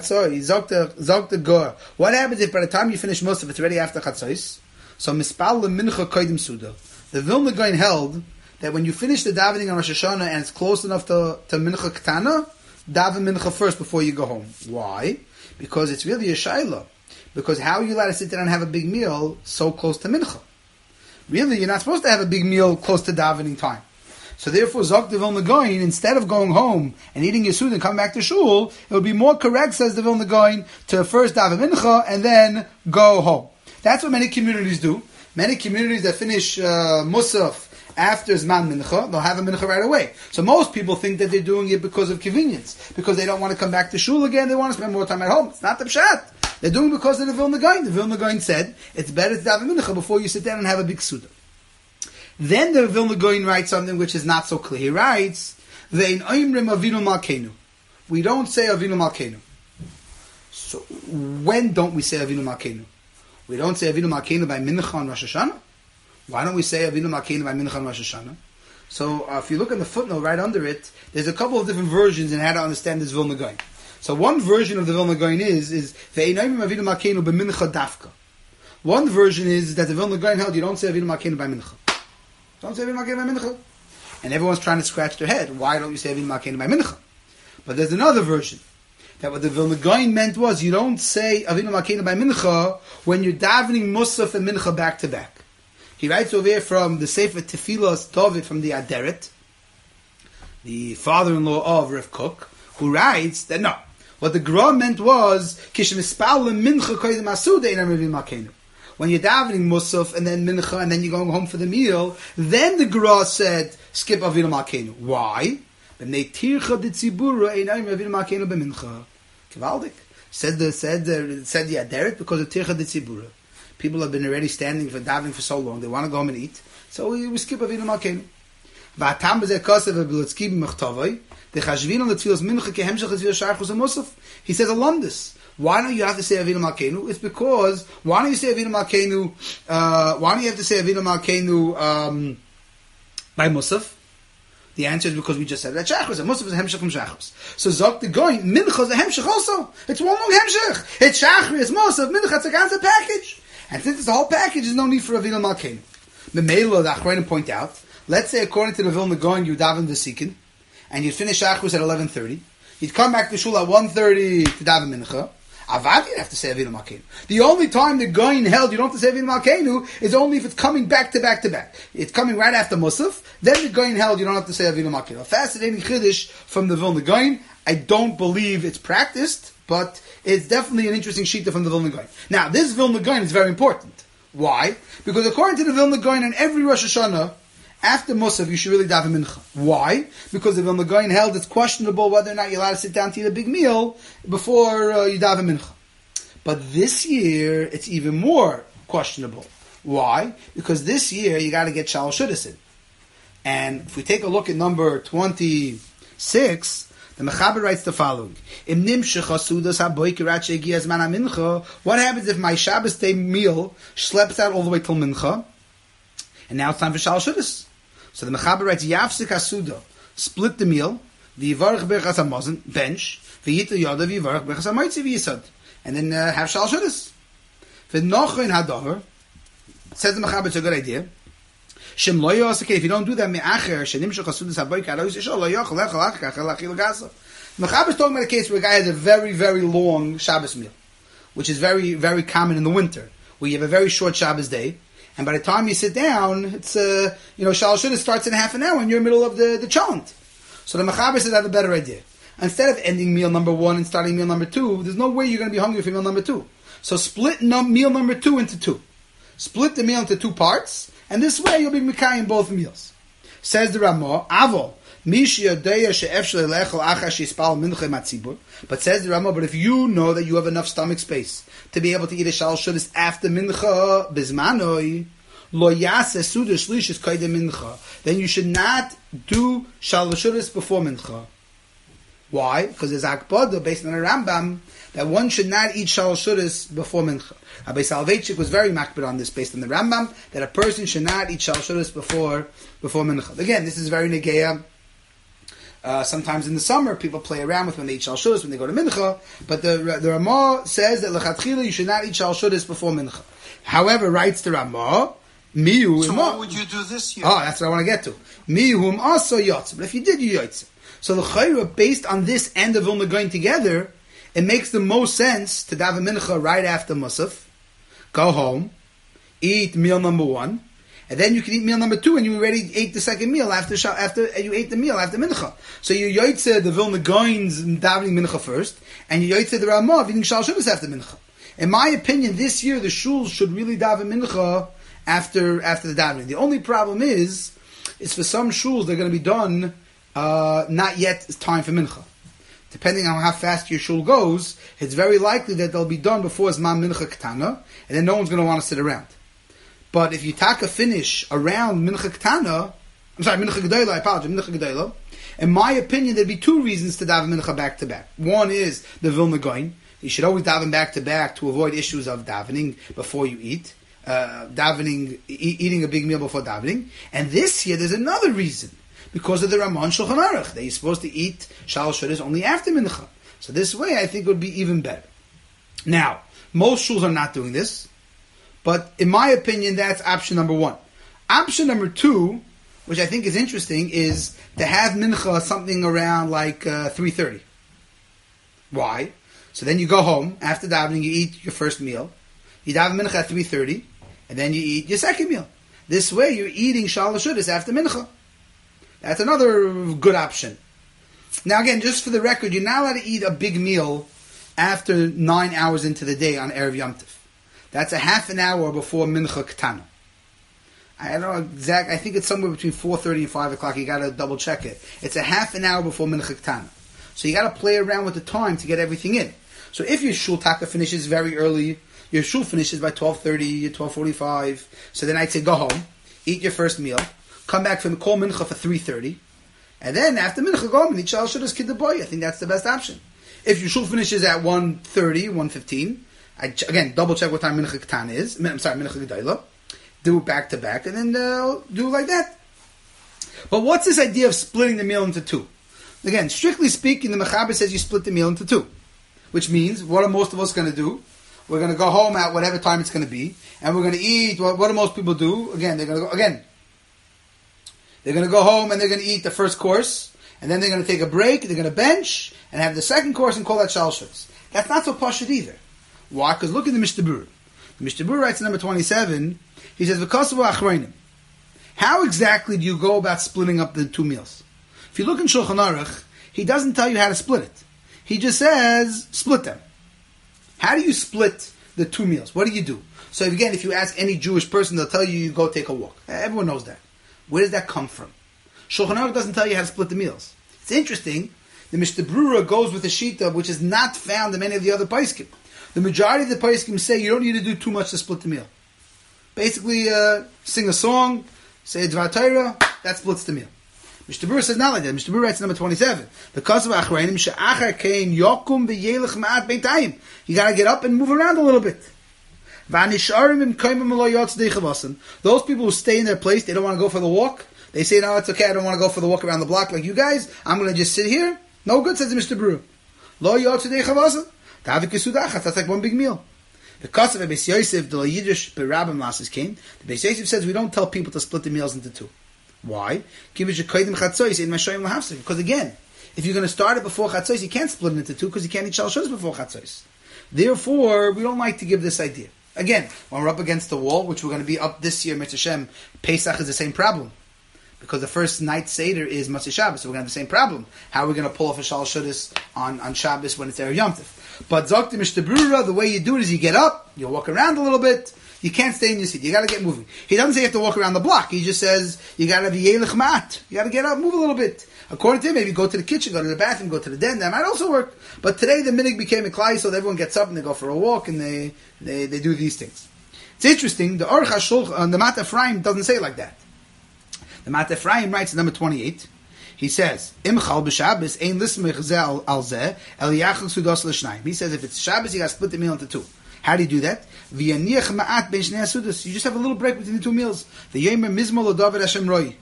A: happens if by the time you finish most of it, it's already after Chatzos? So mispal mincha kodim suda. The Vilna Gaon held that when you finish the davening on Rosh Hashanah and it's close enough to mincha ketana, daven mincha first before you go home. Why? Because it's really a shayla. Because how are you allowed to sit there and have a big meal so close to mincha? Really, you're not supposed to have a big meal close to davening time. So therefore, Zok the Vilna Gaon, instead of going home and eating your food and coming back to shul, it would be more correct, says the Vilna Gaon, to first daven mincha and then go home. That's what many communities do. Many communities that finish musaf after Zman mincha, they'll have a mincha right away. So most people think that they're doing it because of convenience, because they don't want to come back to shul again, they want to spend more time at home. It's not the pshat. They're doing it because of the Vilna Gaon. The Vilna Gaon said, it's better to daven mincha before you sit down and have a big suda. Then the Vilna Gaon writes something which is not so clear. He writes, "Ve'in oimrim Avinu Malkeinu." We don't say Avinu Malkeinu. So when don't we say Avinu Malkeinu? We don't say Avinu Malkeinu by Mincha on Rosh Hashanah. Why don't we say Avinu Malkeinu by Mincha on Rosh Hashanah? So if you look in the footnote right under it, there's a couple of different versions in how to understand this Vilna Gaon. So one version of the Vilna Gaon is Ve'in oimrim Avinu Malkeinu b'Mincha dafka. One version is that the Vilna Gaon held you don't say Avinu Malkeinu by Mincha. Don't say Avinu Malkeinu by Mincha. And everyone's trying to scratch their head. Why don't you say Avinu Malkeinu by Mincha? But there's another version. That what the Vilna Gaon meant was you don't say Avinu Malkeinu by Mincha when you're davening Musaf and Mincha back to back. He writes over here from the Sefer Tefilas David from the Aderet, the father-in-law of Rav Kook, who writes that no. What the Gra meant was Kishim Ispal Mincha Koydim Asuda in Avinu Malkeinu. When you're davening Musaf and then Mincha and then you're going home for the meal, then the Gra said, skip Avinu Malkeinu. Why? Said the Aderet because of Tircha de Tzibura. People have been already standing for davening for so long, they want to go home and eat. So we skip Avinu Malkeinu. V'atam b'zeh kosev v'b'letzki b'mechtavai. The Chashvin on the Tfilas Mincha kehemshach Tfilas Shachos Musaf. He says along this. Why don't you have to say Avinu Malkeinu? It's because why don't you say Avinu Malkeinu? Why don't you have to say Avinu Malkeinu by Musaf? The answer is because we just said that Shachos and Musaf is a hemshach from Shachos. So Zok the Goin Mincha is a hemshach also. It's one long hemshach. It's Shachri, it's Musaf, Mincha. It's a ganze package. And since it's the whole package, there's no need for Avinu Malkeinu. The Meila, the Achronim point out. Let's say according to the Vilna Goin, you daven the Sikin. And you'd finish Shachus at 11:30. You'd come back to Shul at 1:30 to daven Mincha. Avad, you'd have to say Avinu Malkeinu. The only time the Goyin held you don't have to say Avinu Malkeinu is only if it's coming back to back to back. It's coming right after Musaf. Then the Goyin held you don't have to say Avinu Malkeinu. A fascinating Chiddush from the Vilna Goyin. I don't believe it's practiced, but it's definitely an interesting shita from the Vilna Goyin. Now, this Vilna Goyin is very important. Why? Because according to the Vilna Goyin, on every Rosh Hashanah, after Musaf, you should really daven Mincha. Why? Because the Vilna Goyin held it's questionable whether or not you're allowed to sit down to eat a big meal before you daven Mincha. But this year, it's even more questionable. Why? Because this year, you got to get Shalosh Shudas in. And if we take a look at number 26, the Mechaber writes the following. What happens if my Shabbos day meal schleps out all the way till Mincha? And now it's time for Shalosh Shudas. So the Mechaber writes, Yafsik Hasuda, split the meal, V'yivarech Berchas HaMazon, bench, V'yitel Yoda, V'yivarech Berchas HaMoitzi, V'yisad. And then have Shalosh Shudas. V'nocho in Hadavar, says the Mechaber, it's a good idea. Shem lo yosake, if you don't do that, me'acher, shenim shechasudas haboik, arois yishol, lo yochel, echel, achel, achil, gasa. The Mechaber is talking about a case where a guy has a very, very long Shabbos meal, which is very, very common in the winter, where you have a very short Shabbos day, and by the time you sit down, it's Shalosh Shudas starts in half an hour, and you're in the middle of the chant. So the Mechaber says I have a better idea. Instead of ending meal number 1 and starting meal number 2, there's no way you're going to be hungry for meal number 2. So split meal number 2 into 2. Split the meal into 2 parts, and this way you'll be Mekayim both meals. Says the Ramah, Avol, but says the Ramah, but if you know that you have enough stomach space to be able to eat a Shalosh Shudas after Mincha, Bizmanoi, Lo Yaseh Suda Shlish Kaidem Mincha, then you should not do Shalosh Shudas before Mincha. Why? Because there's Akbada based on a Rambam that one should not eat Shalosh Shudas before Mincha. Rabbi Soloveitchik was very makbid on this based on the Rambam that a person should not eat Shalosh Shudas before Mincha. Again, this is very Negeya. Sometimes in the summer, people play around with when they eat Shalosh Shudas, when they go to Mincha, but the Ramah says that L'chatchila, you should not eat Shalosh Shudas before Mincha. However, writes the Ramah, Miyu.
B: So what would you do this year?
A: Oh, that's what I want to get to. Miyuhum also yotz. But if you did, you yotz. So the Chayra, based on this and the Vilna going together, it makes the most sense to daven Mincha right after Musaf, go home, eat meal number 1, and then you can eat meal number 2, and you already ate the second meal after you ate the meal after Mincha. So you yotze the Vilna Goins davening Mincha first, and you yotze the Ramah eating Shalosh Shudas after Mincha. In my opinion, this year the shuls should really daven Mincha after the davening. The only problem is for some shuls they're going to be done not yet time for Mincha. Depending on how fast your shul goes, it's very likely that they'll be done before Zman Mincha Ketana, and then no one's going to want to sit around. But if you taka finish around Mincha Ketana, Mincha Gedola, I apologize, Mincha Gedola, in my opinion, there'd be 2 reasons to daven Mincha back to back. One is the Vilna Goin. You should always daven back to back to avoid issues of davening before you eat. Eating a big meal before davening. And this year, there's another reason. Because of the Ramon Shulchan Aruch, that you're supposed to eat Shalosh Shudas only after Mincha. So this way, I think it would be even better. Now, most shuls are not doing this, but in my opinion, that's option number 1. Option number 2, which I think is interesting, is to have Mincha something around like 3:30. Why? So then you go home, after davening, you eat your first meal, you daven Mincha at 3:30, and then you eat your second meal. This way, you're eating Shalosh Shudas after Mincha. That's another good option. Now again, just for the record, you're not allowed to eat a big meal after 9 hours into the day on Erev Yom Tov. That's a half an hour before Mincha Ketana. I don't know exact. I think it's somewhere between 4:30 and 5 o'clock. You got to double check it. It's a half an hour before Mincha Ketana. So you got to play around with the time to get everything in. So if your shul taka finishes very early, your shul finishes by 12:30, 12:45. So then I'd say go home, eat your first meal, come back from Kol Mincha for 3:30, and then after Mincha go home and eat Shal Shudas Kidduboy. I think that's the best option. If your shul finishes at 1:30, 1:15, again double check what time Mincha Katan is. Mincha Gedayla. Do it back to back, and then do it like that. But what's this idea of splitting the meal into two? Again, strictly speaking, the Mechaber says you split the meal into two, which means what are most of us going to do? We're going to go home at whatever time it's going to be, and we're going to eat. What do most people do? Again, they're going to go home and they're going to eat the first course, and then they're going to take a break. They're going to bench and have the second course and call that Shal Shudas. That's not so pashut either. Why? Because look at the Mishnah Berurah. The Mishnah Berurah writes in number 27. He says, "V'kosavu achreinim." How exactly do you go about splitting up the two meals? If you look in Shulchan Aruch, he doesn't tell you how to split it. He just says, split them. How do you split the two meals? What do you do? So again, if you ask any Jewish person, they'll tell you go take a walk. Everyone knows that. Where does that come from? Shulchan Aruch doesn't tell you how to split the meals. It's interesting. The Mishnah Berurah goes with a shita which is not found in many of the other poskim. The majority of the poskim say you don't need to do too much to split the meal. Basically, sing a song, say a Dvar Torah, that splits the meal. Mishnah Berurah says not like that. Mishnah Berurah writes number 27. Because of Achreinim, she'achar kein yokum v'yelech ma'at beintayim. You gotta get up and move around a little bit. Those people who stay in their place, they don't want to go for the walk. They say, no, it's okay, I don't want to go for the walk around the block like you guys. I'm going to just sit here. No good, says Mishnah Berurah. Lo yotzei chavasan. That's like one big meal. Because of Beis Yosef, the Yiddish Berabim Lasses came. The Beis Yosef says we don't tell people to split the meals into two. Why? Because again, if you're going to start it before Chatzos, you can't split it into two because you can't eat Shal Shudas before Chatzos. Therefore, we don't like to give this idea. Again, when we're up against the wall, which we're going to be up this year, Mitzvah Shem, Pesach is the same problem. Because the first night Seder is Motzei Shabbos, so we're going to have the same problem. How are we going to pull off a Shal Shudas on Shabbos when it's Erev Yom Tov? But Zok Mishnah Berurah, the way you do it is you get up, you walk around a little bit, you can't stay in your seat, you got to get moving. He doesn't say you have to walk around the block, he just says you got to be Yelech Ma'at, you got to get up, move a little bit. According to him, maybe go to the kitchen, go to the bathroom, go to the den, that might also work. But today the minig became a klai, so everyone gets up and they go for a walk and they do these things. It's interesting, the Aruch HaShulchan, the Mat Ephraim doesn't say it like that. The Mat Ephraim writes in number 28, he says, Im chal b'Shabbos ein lismich zeh al zeh el yachal sudos l'shnayim. He says if it's Shabbos, you got to split the meal into two. How do you do that? V'yaniach ma'at ben shnei sudos. You just have a little break between the two meals. The yemer mizmol l'david Hashem roi.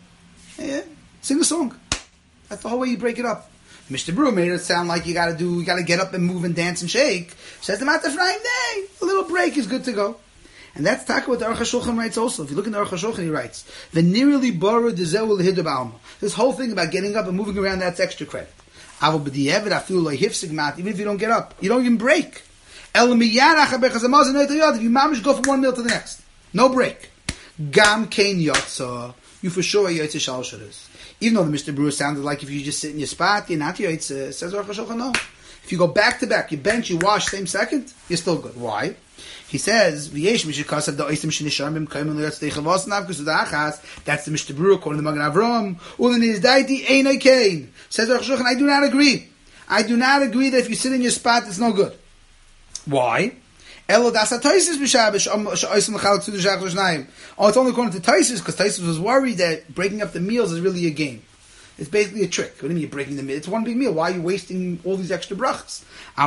A: Sing a song. That's the whole way you break it up. Mishnah Berurah made it sound like you got to get up and move and dance and shake. Says the Mat Ephraim, nay, a little break is good to go. And that's what the Aruch HaShulchan writes also. If you look in the Aruch HaShulchan, he writes, "V'nirli bara dezehu l'hiddur b'alma." This whole thing about getting up and moving around, that's extra credit. Aval b'di'evet afilu lo hifsig mat. Even if you don't get up, you don't even break. El miyarach abechazamaz anoyt. If you mamish go from one meal to the next, no break. Gam kein yotza. You for sure are yotze Shal Shudas. Even though the Mishnah Berurah sounded like if you just sit in your spot, you're not yotze. Says Aruch HaShulchan, no. If you go back to back, you bench, you wash, same second, you're still good. Why? He says, "V'yesh mishikasav da'osim shenisharim kaimen leyatzei chavos navkus udachas." That's the Mishnah Berurah according to Magen Avraham. Ulen is daiti ein kain. Says Aruch HaShulchan, I do not agree. I do not agree that if you sit in your spot, it's no good. Why? Elo das Taisus b'Shabbos she'osim l'chalak sudu shach l'shnayim. Oh, it's only according to Taisus because Taisus was worried that breaking up the meals is really a game. It's basically a trick. What do you mean you're breaking the meal? It's one big meal. Why are you wasting all these extra brachas? But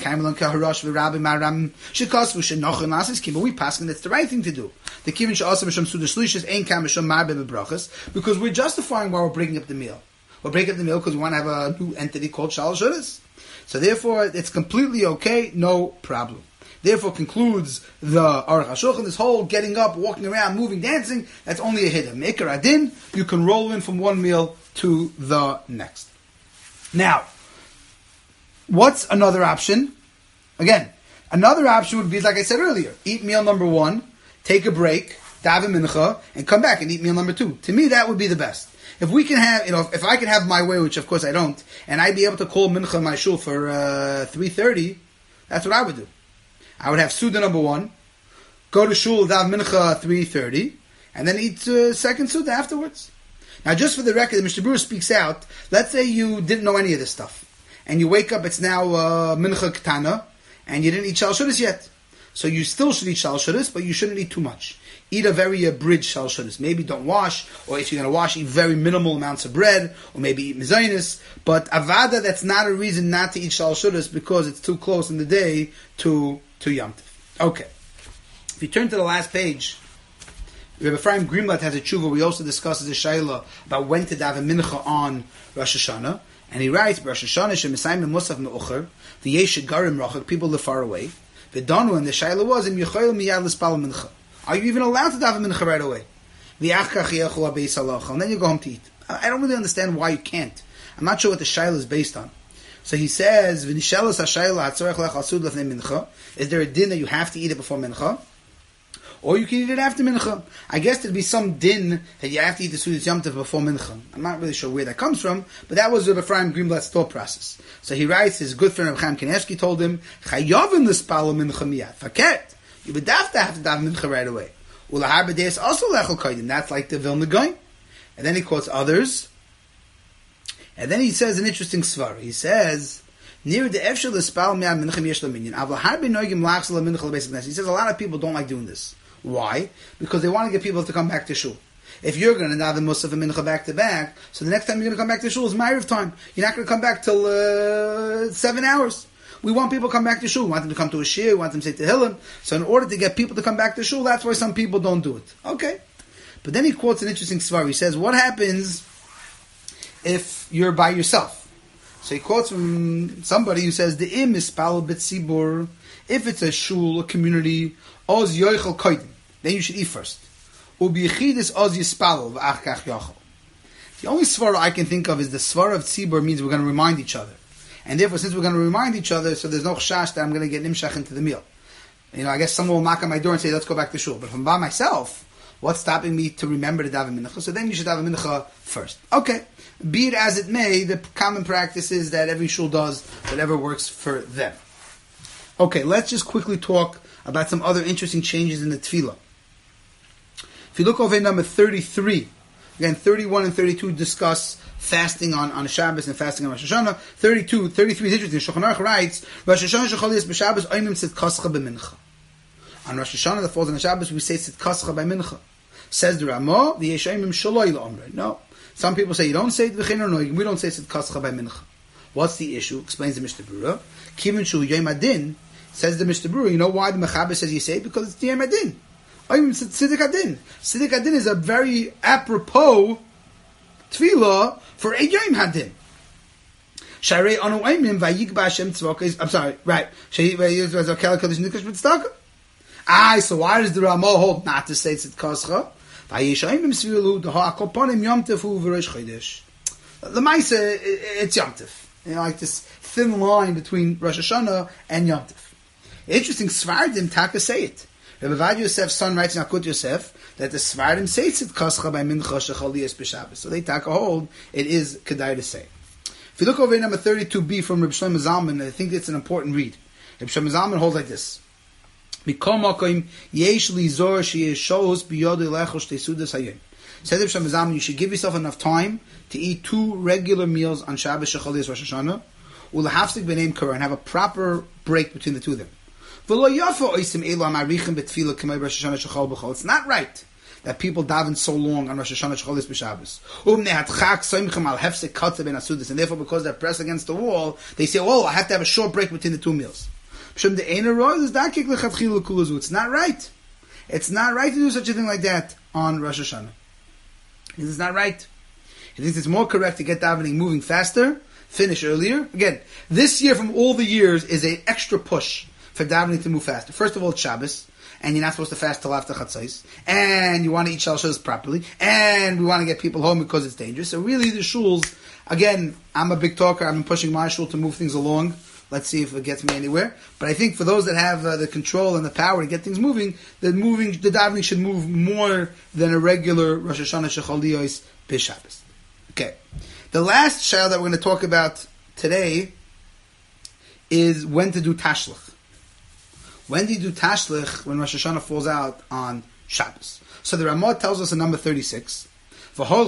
A: we passing that's the right thing to do. The kivin she'asam misham suda shlishis ain't kam misham marbeh brachas because we're justifying why we're breaking up the meal. We're breaking up the meal because we want to have a new entity called Shal Shudas. So therefore, it's completely okay, no problem. Therefore, concludes the Aruch HaShulchan, this whole getting up, walking around, moving, dancing, that's only a hiddur. Me'ikar adin, you can roll in from one meal to the next. Now, what's another option? Again, another option would be, like I said earlier, eat meal number one, take a break, daven mincha, and come back and eat meal number two. To me, that would be the best. If we can have, if I can have my way, which of course I don't, and I'd be able to call mincha my shul for 3:30, that's what I would do. I would have Suda number one, go to shul, daven mincha 3:30, and then eat second Suda afterwards. Now, just for the record, the Mishnah Berurah speaks out. Let's say you didn't know any of this stuff, and you wake up, it's now mincha ketana, and you didn't eat Shal Shudas yet. So you still should eat Shal Shudas, but you shouldn't eat too much. eat a very abridged shal shudas. Maybe don't wash, or if you're going to wash, eat very minimal amounts of bread, or maybe eat mezainis. But avada, that's not a reason not to eat shal shudas because it's too close in the day to Yom Tov. Okay. If you turn to the last page, Rabbi Ephraim Greenblatt has a tshuva where he also discusses a shayla about when to daven mincha on Rosh Hashanah. And he writes, Rosh Hashanah shemisayim musaf me'ucher, v'yesh garim rachak, people live far away. V'danu, and the shayla was, im yochayil miyad l'spal mincha. Are you even allowed to daven mincha right away? V'yachkach yechu ha'beis halacha, and then you go home to eat. I don't really understand why you can't. I'm not sure what the shayla is based on. So he says, v'nishelas ha'shayla ha'tzorech lech asud lefnei mincha. Is there a din that you have to eat it before mincha? Or you can eat it after mincha. I guess there'd be some din that you have to eat the Sudas Yom Tov before mincha. I'm not really sure where that comes from, but that was Rabbi Ephraim Greenblatt's thought process. So he writes, his good friend Rabbi Chaim Kanevsky told him, Chayovim l'spalo mincha miyad. Faket. You would have to daven mincha right away. Ulahar b'deis also lechol kodim. That's like the Vilna Gaon. And then he quotes others. And then he says an interesting svar. He says, near the efshel l'spalo miyad mincha miyesh l'minyan. Avlahar b'noigim lachsel l'mincha l'beis ha'knesset. He says a lot of people don't like doing this. Why? Because they want to get people to come back to shul. If you're going to daven musaf and mincha back to back, so the next time you're going to come back to shul is Ma'ariv time. You're not going to come back till 7 hours. We want people to come back to shul. We want them to come to a shir. We want them to say Tehillim. So in order to get people to come back to shul, that's why some people don't do it. Okay. But then he quotes an interesting svar. He says, what happens if you're by yourself? So he quotes from somebody who says, the im is spal b'tzibur. If it's a shul, a community, oz yoichel koidim, then you should eat first. Ubiyichidis oz yispalel v'ach kach yochel. The only svara I can think of is the svara of tzibur means we're going to remind each other. And therefore, since we're going to remind each other, so there's no chashash that I'm going to get nimshach into the meal. I guess someone will knock on my door and say, let's go back to shul. But if I'm by myself, what's stopping me to remember to daven mincha? So then you should daven mincha first. Okay. Be it as it may, the common practice is that every shul does whatever works for them. Okay, let's just quickly talk about some other interesting changes in the tefillah. If you look over number 33, again, 31 and 32 discuss fasting on Shabbos and fasting on Rosh Hashanah. 33 is interesting. Shulchan Aruch writes, Rosh Hashanah shechol b'Shabbos oimim tzidkascha b'mincha. On Rosh Hashanah that falls on Shabbos, we say tzidkascha b'mincha. Says the Ramah, the Yeshayimim shaloi la'omre. No. Some people say you don't say it v'chein or noigim. We don't say tzidkascha b'mincha. What's the issue? Explains the Mishnah Berurah. Kivin shu yom adin. Says the Mishnah Berurah, you know why the Mechaber says you say it? Because it's the Yom Adin. Siddiq Adin. Siddiq Adin is a very apropos tefillah for a Yom Hadin. Sharei anu oimim vayigba Hashem tzvaka. I'm sorry, right. So why does the Ramah hold not to say Tzid Kascha? Vayish oimim svilu deha akoponim Yom Tefu v'Rosh Chodesh. L'maisa, it's Yom Tov. Like this thin line between Rosh Hashanah and Yom Tov. Interesting, Svardim Taka say it. Rabbi Vad Yosef's son writes in Akut Yosef that the Svardim say Tzid Kascha by Mincha Shechaliyas B'Shabbos. So they Taka hold, it is Kedai to say. If you look over number 32b from Reb Shlomo Zalman, I think it's an important read. Reb Shlomo Zalman holds like this. Mikol Makom Yesh Lizor Sheyeshos B'Yodei Lechos Tesudas Hayom. Says Reb Shlomo Zalman, you should give yourself enough time to eat 2 regular meals on Shabbos Shechaliyas Rosh Hashanah, Ulahafsik B'Neim Korah, and have a proper break between the two of them. It's not right that people daven so long on Rosh Hashanah Shecholis B'Shabbos. And therefore, because they're pressed against the wall, they say, I have to have a short break between the 2 meals. It's not right. It's not right to do such a thing like that on Rosh Hashanah. It's not right. He thinks it's more correct to get davening moving faster, finish earlier. Again, this year from all the years is an extra push for davening to move faster. First of all, it's Shabbos, and you're not supposed to fast till after Chatzos, and you want to eat shalshos properly, and we want to get people home because it's dangerous. So really, the shuls, again, I'm a big talker, I've been pushing my shul to move things along. Let's see if it gets me anywhere. But I think for those that have the control and the power to get things moving, the davening should move more than a regular Rosh Hashanah Shechaliyos B'Shabbos. Okay. The last shayla that we're going to talk about today is when to do tashlich. When do you do tashlich when Rosh Hashanah falls out on Shabbos? So the Ramah tells us in number 36, the Ramah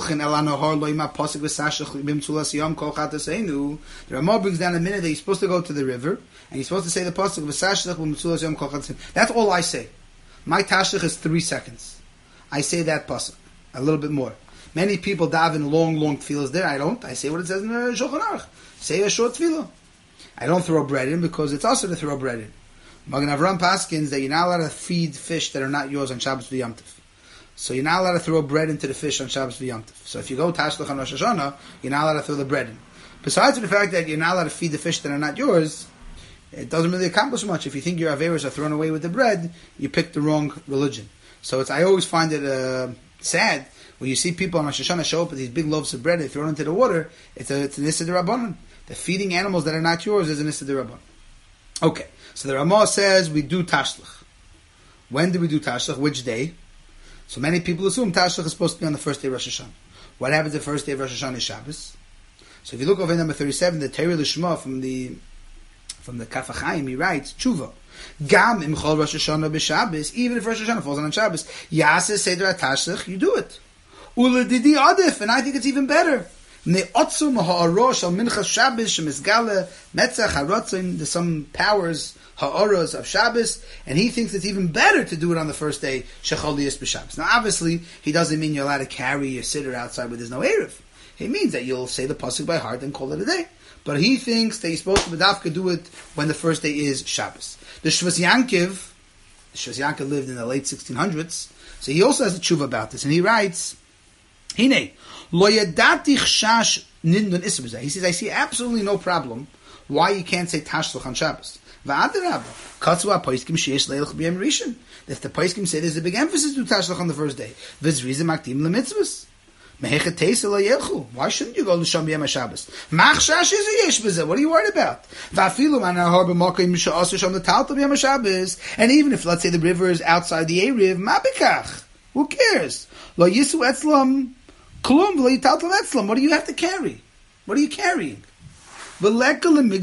A: brings down a minute that you're supposed to go to the river, and you're supposed to say the pasuk. That's all I say. My tashlich is 3 seconds. I say that pasuk a little bit more. Many people daven long tefillahs there. I don't. I say what it says in the Shulchan Aruch. Say a short tefillah. I don't throw bread in because it's also to throw bread in. Magen Avraham paskins that you're not allowed to feed fish that are not yours on Shabbos v'Yom Tov. So you're not allowed to throw bread into the fish on Shabbos v'Yom Tov. So if you go Tashlich on Rosh Hashanah, you're not allowed to throw the bread in. Besides the fact that you're not allowed to feed the fish that are not yours, it doesn't really accomplish much. If you think your averos are thrown away with the bread, you picked the wrong religion. So I always find it sad when you see people on Rosh Hashanah show up with these big loaves of bread, they throw it into the water. It's an Issa D'Rabbanan. The feeding animals that are not yours is an Issa D'Rabbanan. Okay. So the Ramah says we do Tashlich. When do we do Tashlich? Which day? So many people assume Tashlich is supposed to be on the first day of Rosh Hashanah. What happens the first day of Rosh Hashanah is Shabbos? So if you look over number 37, the Torah Lishma from the Kaf HaChaim, he writes, Tshuva. Gam im chol Rosh Hashanah b'Shabbos, even if Rosh Hashanah falls on Shabbos, Yaseh Seder HaTashlich, you do it. Ule Didi Adif, and I think it's even better. There's some powers, ha'oros of Shabbos, and he thinks it's even better to do it on the first day, shecholius b'Shabbos. Now obviously, he doesn't mean you're allowed to carry your sitter outside where there's no Erev. He means that you'll say the pasuk by heart and call it a day. But he thinks that you're supposed to bedavka do it when the first day is Shabbos. The Shvas Yankiv lived in the late 1600s, so he also has a tshuva about this, and he writes, Hine, lo yadati chshash nindun isbezeh. He says, I see absolutely no problem why you can't say Tashlich on Shabbos. V'adarabba, katzu ha'poiskim sheyesh leilach b'yem rishon. If the poiskim say there's a big emphasis to Tashlich on the first day, v'zriza makdim lemitzvahs. Mehechet teisa lo yelchu. Why shouldn't you go l'sham b'yem HaShabbos? Machshash is a yesh b'zeh. What are you worried about? V'afilu man ha'har b'mokim she'asu sham l'talta b'yem HaShabbos. And even if, let's say, the river is outside the Erev, ma b'kach. Who cares? Lo yisu etzlam klum v'lo yitaltal etzlam. What do you have to carry? What are you carrying? He says, you'll tell me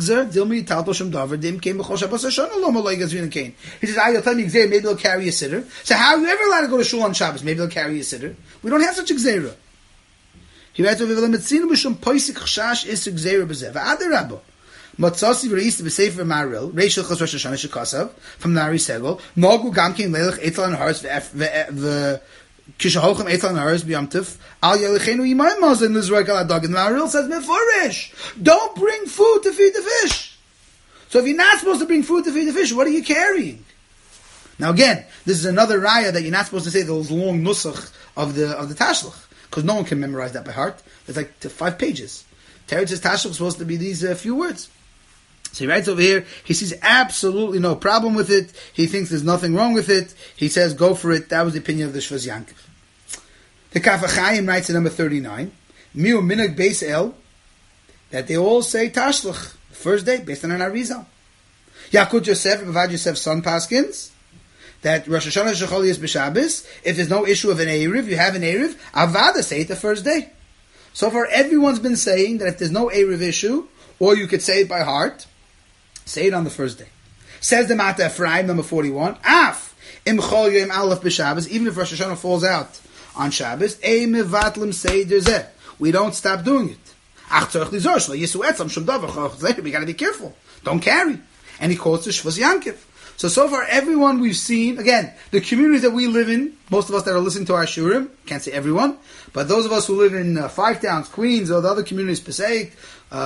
A: Gzeir, maybe they'll carry a sitter. So how are you ever allowed to go to shul on Shabbos? Maybe they'll carry a sitter. We don't have such a Gzeira. He writes, Matzasi v'reis b'sefer Maril, Reishel Chos Rosh Hashanah shekasav from Nari Segel. Nagu gamkin leilach etzal and hars kishahochem etzal and hars b'yamtiv al yelichenu yimayim mazin lizroik al adog. And Maril says meforish, don't bring food to feed the fish. So if you're not supposed to bring food to feed the fish, what are you carrying? Now again, this is another raya that you're not supposed to say those long nusach of the tashlich, because no one can memorize that by heart. It's like 5 pages. Teretz says tashlich is supposed to be these few words. So he writes over here, he sees absolutely no problem with it. He thinks there's nothing wrong with it. He says, go for it. That was the opinion of the Shvaz Yankiv. The Kaf HaChaim writes in number 39, Miu Minag Beis El, that they all say Tashlich, the first day, based on an Arizal. Yakut Yosef, Bavad Yosef's son Paskins, that Rosh Hashanah Shecholi is B'Shabbos, if there's no issue of an Erev, you have an Erev, Avada, say it the first day. So far, everyone's been saying that if there's no Erev issue, or you could say it by heart, say it on the first day. Says the Mata Ephraim, number 41, Af, im chol yom aleph b'Shabbos, even if Rosh Hashanah falls out on Shabbos, ei mevatlim seder zeh. We don't stop doing it. Ach tzorich lizor, shlo yisu etzam shum davar, we gotta be careful. Don't carry. And he quotes the Shvaz Yankiv. So far, everyone we've seen, again, the communities that we live in, most of us that are listening to our shurim, can't say everyone, but those of us who live in Five Towns, Queens, or the other communities, Passaic,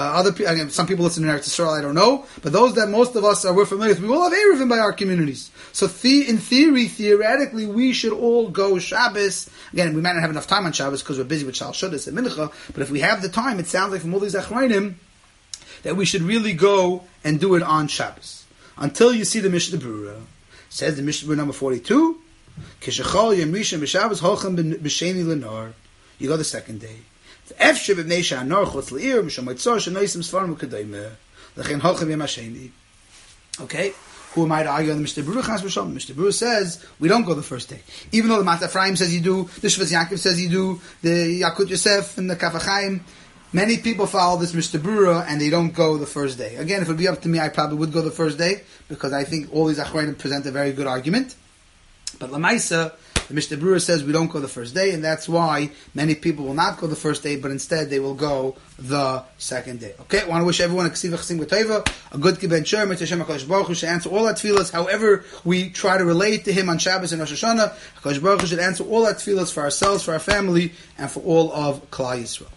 A: some people listen to Eretz Yisrael, I don't know, but those that most of us we're familiar with, we all have Erevim by our communities. So in theory, theoretically, we should all go Shabbos. Again, we might not have enough time on Shabbos because we're busy with Shal Shudas and Mincha, but if we have the time, it sounds like from all these Achrayim that we should really go and do it on Shabbos. Until you see the Mishnah Berurah. Says the Mishnah Berurah number 42, Kishachol Yom Rishon B'Shabbos Holchem B'Sheni L'Nor. You go the second day. Efshe B'Bnei Sha'anor Chutz L'Ir Misham Motzor Shenoisim Sfarim U'Kadoymeh L'chein Holchem Yom HaSheni. Okay? Who am I to argue on the Mishnah Berurah? Chas V'Shalom. Mishnah Berurah says we don't go the first day. Even though the Mata Ephraim says you do, the Shvaz Yankiv says you do, the Yakut Yosef and the Kaf HaChaim, many people follow this Mishnah Berurah and they don't go the first day. Again, if it would be up to me, I probably would go the first day because I think all these Achrayim present a very good argument. But Lamaisa, The Mishnah Berurah says we don't go the first day, and that's why many people will not go the first day, but instead they will go the second day. Okay, I want to wish everyone a Ksiva Chasim B'Teiva, a good Kibbutz Sher, Mitzvah Hashem HaKadosh Baruch Hu should answer all our tefillas, however we try to relate to Him on Shabbos and Rosh Hashanah. HaKadosh Baruch Hu should answer all our tefillas for ourselves, for our family, and for all of Klal Yisrael.